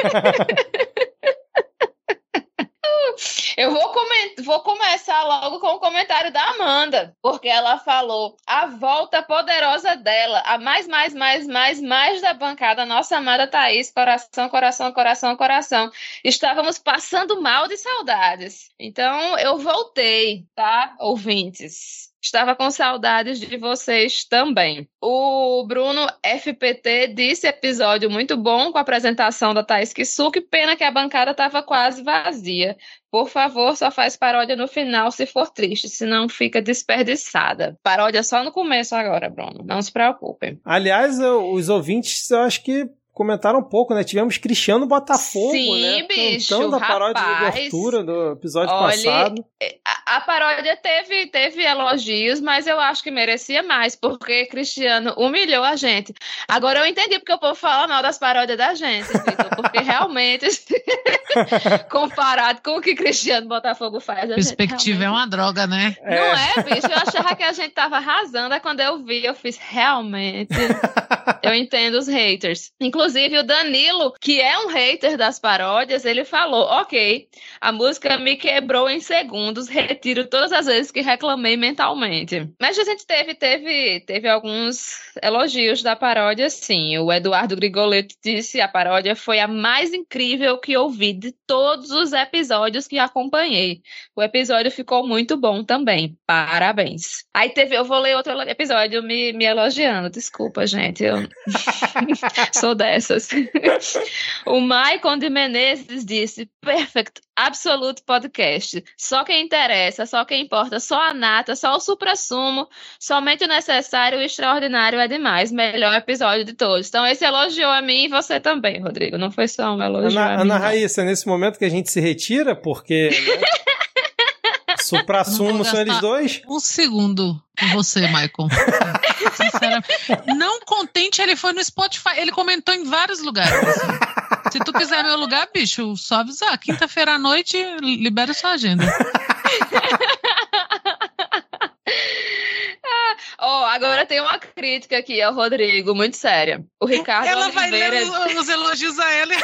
Eu vou começar logo com o comentário da Amanda, porque ela falou a volta poderosa dela, a mais da bancada, nossa amada Thaís, coração. Estávamos passando mal de saudades. Então, eu voltei, tá, ouvintes? Estava com saudades de vocês também. O Bruno FPT disse episódio muito bom com a apresentação da Thaís Kisuki, pena que a bancada estava quase vazia. Por favor, só faz paródia no final se for triste, senão fica desperdiçada. Paródia só no começo agora, Bruno. Não se preocupem. Aliás, os ouvintes, eu acho que comentaram um pouco, né? Tivemos Cristiano Botafogo, sim, né? Bicho, cantando a paródia de abertura do episódio passado. A paródia teve elogios, mas eu acho que merecia mais, porque Cristiano humilhou a gente. Agora eu entendi porque o povo fala mal das paródias da gente, Vitor, porque realmente, comparado com o que Cristiano Botafogo faz, a perspectiva gente realmente... é uma droga, né? Não é, bicho? Eu achava que a gente tava arrasando, aí quando eu vi, eu fiz realmente... Eu entendo os haters. Inclusive, o Danilo, que é um hater das paródias, ele falou, ok, a música me quebrou em segundos, retiro todas as vezes que reclamei mentalmente. Mas a gente teve alguns elogios da paródia, sim. O Eduardo Grigoleto disse, a paródia foi a mais incrível que ouvi de todos os episódios que acompanhei. O episódio ficou muito bom também. Parabéns. Aí eu vou ler outro episódio me elogiando. Desculpa, gente, eu sou dessa. promessas. O Maicon de Menezes disse: perfect, absoluto podcast. Só quem interessa, só quem importa, só a nata, só o suprassumo, somente o necessário e o extraordinário é demais. Melhor episódio de todos. Então esse elogiou a mim e você também, Rodrigo. Não foi só um elogio a mim. Ana Raíssa, nesse momento que a gente se retira, porque... Supra-sumo são eles dois? Um segundo com você, Maicon. Sinceramente. Não contente, ele foi no Spotify. Ele comentou em vários lugares. Assim. Se tu quiser meu lugar, bicho, só avisar. Quinta-feira à noite, libera sua agenda. Agora tem uma crítica aqui ao Rodrigo, muito séria. O Ricardo Ela Oliveira... vai ler os elogios a ela e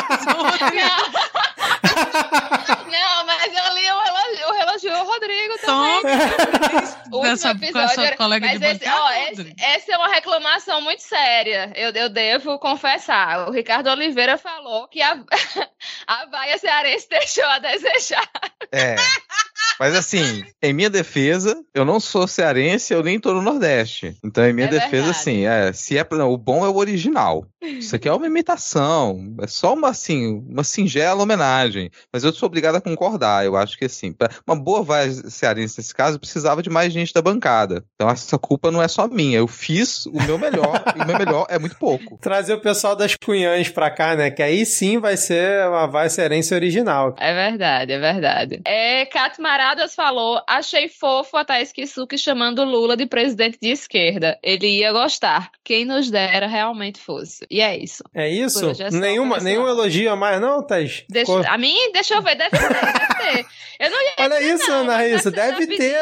Não, mas eu li o elogio ao Rodrigo também. O último episódio era... Mas essa é uma reclamação muito séria. Eu devo confessar. O Ricardo Oliveira falou que a vaia cearense deixou a desejar. Mas assim, em minha defesa, eu não sou cearense, eu nem tô no Nordeste. Então, em minha defesa, assim, o bom é o original. Isso aqui é uma imitação, é só uma singela homenagem. Mas eu sou obrigado a concordar. Eu acho que, assim, uma boa vaia cearense nesse caso, precisava de mais gente da bancada. Então, essa culpa não é só minha. Eu fiz o meu melhor, e o meu melhor é muito pouco. Trazer o pessoal das Cunhãs pra cá, né? Que aí sim vai ser uma vaia cearense original. É verdade, é verdade. Cato Maradas falou: achei fofo a Thaís Kisuki chamando Lula de presidente de esquerda. Ele ia gostar. Quem nos dera realmente fosse. E é isso. É isso? Nenhum elogio a mais, não, Thaís? A mim, deixa eu ver, deve ter. Eu não ia Olha dizer, isso, não, Ana Raíssa, deve ter.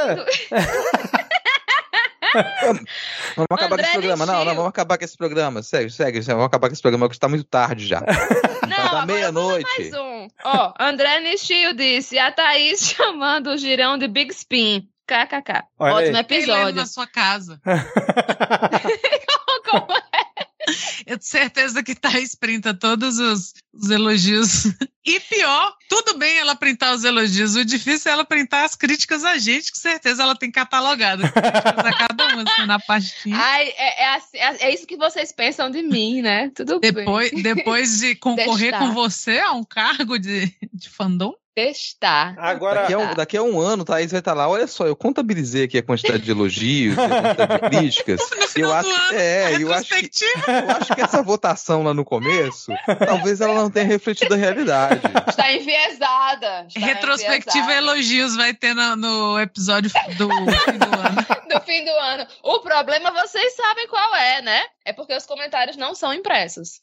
Vamos acabar com esse programa. Não, vamos acabar com esse programa. Segue. Vamos acabar com esse programa, porque está muito tarde já. Não, da meia-noite. Mais um. André Nishio disse: a Thaís chamando o girão de Big Spin. KKK. Ótimo episódio. Na sua casa. Como é? Eu tenho certeza que Thaís printa todos os elogios. E pior, tudo bem ela printar os elogios, o difícil é ela printar as críticas a gente, que certeza ela tem catalogado. Críticas a cada uma, assim, na pastinha. Ai, é isso que vocês pensam de mim, né? Tudo bem. Depois de concorrer com você a um cargo de fandom? Testar. Agora, daqui a um ano, Thaís vai estar lá. Olha só, eu contabilizei aqui a quantidade de elogios, a quantidade de críticas. No final do ano, eu acho que essa votação lá no começo, talvez ela não tenha refletido a realidade. Está enviesada. Retrospectiva elogios vai ter no episódio do fim do ano. Do fim do ano. O problema vocês sabem qual é, né? É porque os comentários não são impressos.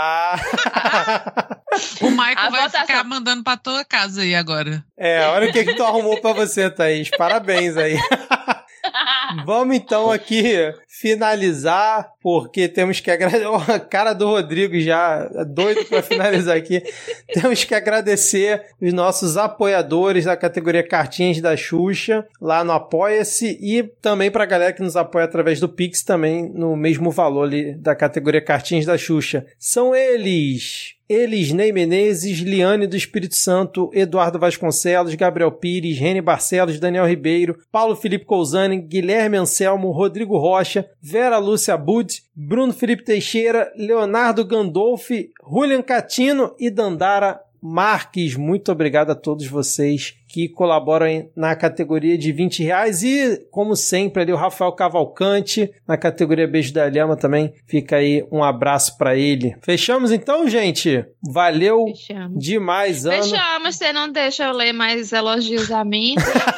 O Michael vai ficar mandando pra tua casa aí agora. Olha o que tu arrumou pra você, Thaís. Parabéns aí. Vamos então aqui finalizar, porque temos que agradecer. A cara do Rodrigo já doido para finalizar aqui. Temos que agradecer os nossos apoiadores da categoria Cartinhas da Xuxa, lá no Apoia-se, e também para a galera que nos apoia através do Pix, também no mesmo valor ali da categoria Cartinhas da Xuxa. São eles... Elisnei Menezes, Liane do Espírito Santo, Eduardo Vasconcelos, Gabriel Pires, Reni Barcelos, Daniel Ribeiro, Paulo Felipe Cousani, Guilherme Anselmo, Rodrigo Rocha, Vera Lúcia Bud, Bruno Felipe Teixeira, Leonardo Gandolfi, Julian Catino e Dandara Marques. Muito obrigado a todos vocês que colaboram na categoria de R$20. E, como sempre, ali o Rafael Cavalcante, na categoria Beijo da Lhama também. Fica aí um abraço pra ele. Fechamos então, gente? Valeu demais, Ana. Fechamos, você não deixa eu ler mais elogios a mim.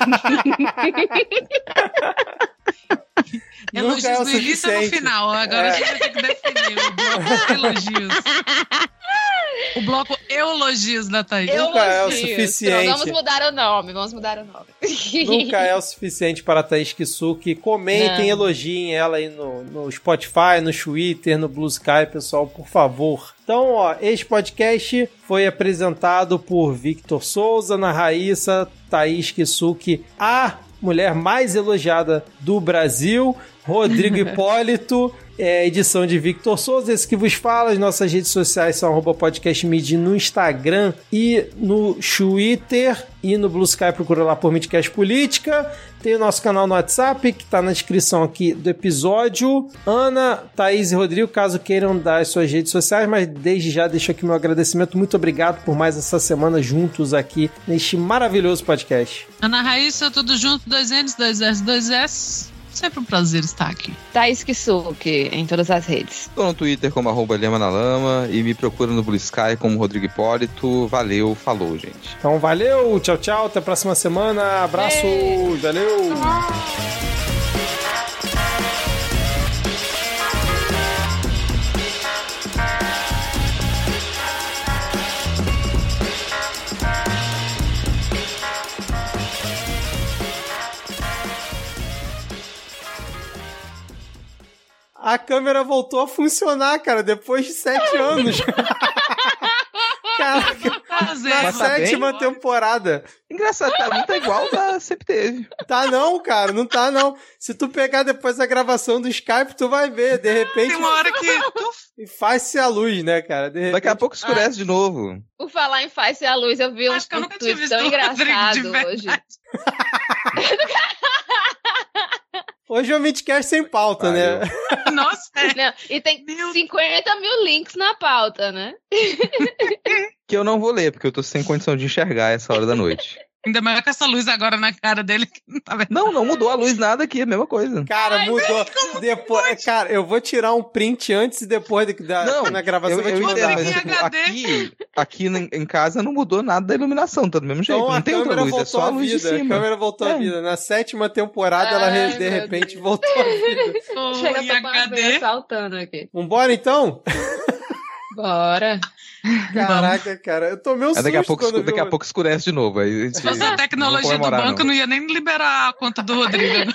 Elogios no início ou no final? Agora a gente vai ter que definir o bloco de elogios. O bloco elogios da Thaís. Nunca é o suficiente. Vamos mudar o nome. Nunca é o suficiente para a Thaís Kisuki. Comentem, elogiem ela aí no Spotify, no Twitter, no Blue Sky, pessoal, por favor. Então, esse podcast foi apresentado por Victor Souza, Ana Raíssa, Thaís Kisuki, a mulher mais elogiada do Brasil. Rodrigo Hipólito, edição de Victor Souza, esse que vos fala. As nossas redes sociais são @podcastmid no Instagram e no Twitter, e no Blue Sky procura lá por Midcast Política. Tem o nosso canal no WhatsApp, que tá na descrição aqui do episódio. Ana, Thaís e Rodrigo, caso queiram dar as suas redes sociais, mas desde já deixo aqui meu agradecimento. Muito obrigado por mais essa semana juntos aqui neste maravilhoso podcast. Ana Raíssa, tudo junto, 2 N's, 2 S, 2 S. Sempre um prazer estar aqui. Thaís Kisuke, em todas as redes. Tô no Twitter como @LemaNaLama e me procura no Blue Sky como Rodrigo Hipólito. Valeu, falou, gente. Então valeu, tchau, tchau, até a próxima semana. Abraço, valeu! A câmera voltou a funcionar, cara, depois de 7 anos. Caraca, na Mas tá 7ª temporada. Engraçado, pra mim tá igual da sempre teve. Tá não, cara, não tá não. Se tu pegar depois a gravação do Skype, tu vai ver, de repente... Tem uma hora que... E faz-se a luz, né, cara? De repente... Daqui a pouco escurece de novo. Por falar em faz-se a luz, eu vi um Acho que eu nunca tinha tweet visto tão o Rodrigo de engraçado verdade. hoje. Hoje é o Midcast sem pauta, Valeu. né? Nossa, Não, e tem 50 mil links na pauta, né? Que eu não vou ler, porque eu tô sem condição de enxergar essa hora da noite. ainda mais com essa luz agora na cara dele que não tá vendo. Não mudou a luz nada aqui, é a mesma coisa. Cara, mudou. Depois, cara, eu vou tirar um print antes e depois na gravação eu vou te entendo, mandar. mas Em tipo, HD. aqui em casa não mudou nada da iluminação, tá do mesmo jeito. Então Não a tem outra câmera luz, é voltou só a à luz de vida. A cima. câmera voltou à vida. Na 7ª temporada, ela Ai, de meu repente Deus. voltou à vida. Chega, em tô com a HD. veia saltando aqui. Vambora, então? Bora. Caraca, cara. Eu tomei um susto Daqui a pouco, quando daqui a pouco escurece de novo. Aí, Se fosse a tecnologia do banco, não ia nem liberar a conta do Rodrigo.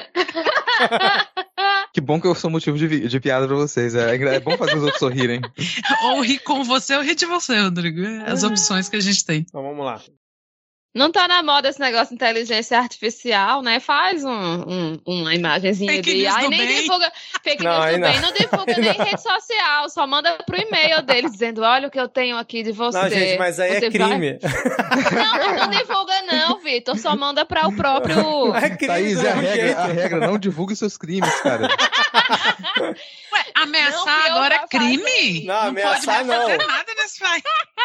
Que bom que eu sou motivo de piada pra vocês. É bom fazer os outros sorrirem. Ou rir com você ou rir de você, Rodrigo. É as opções que a gente tem. Então vamos lá. Não tá na moda esse negócio de inteligência artificial, né? Faz uma imagenzinha Fake de... news Ai, do nem bem. divulga fake Não, news aí do não. bem, não divulga nem em rede social, só manda pro e-mail deles, dizendo, olha o que eu tenho aqui de você. Não, gente, mas aí Você é crime. Não divulga não, Vitor, só manda para o próprio... É crime Thaís, do é a mesmo jeito. regra. Não divulgue seus crimes, cara. Ué, ameaçar Não, que eu agora é vá crime? Não, ameaçar pode mais fazer não. nada nesse país.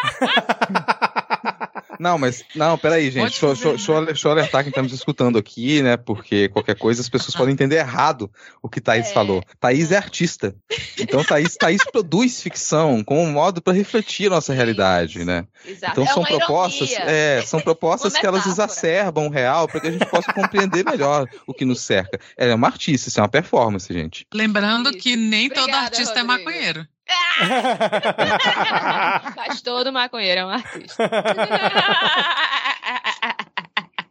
Não, peraí, gente. Deixa eu alertar quem tá nos escutando aqui, né? Porque qualquer coisa as pessoas podem entender errado o que Thaís falou. Thaís é artista. Então Thaís produz ficção com um modo para refletir a nossa realidade, né? Exato. Então É são uma propostas, ironia. são propostas Uma que elas metáfora. exacerbam o real para que a gente possa compreender melhor o que nos cerca. Ela é uma artista, isso é uma performance, gente. Lembrando Isso. que nem todo Obrigada, artista é Rodrigo. maconheiro. Mas todo maconheiro é um artista.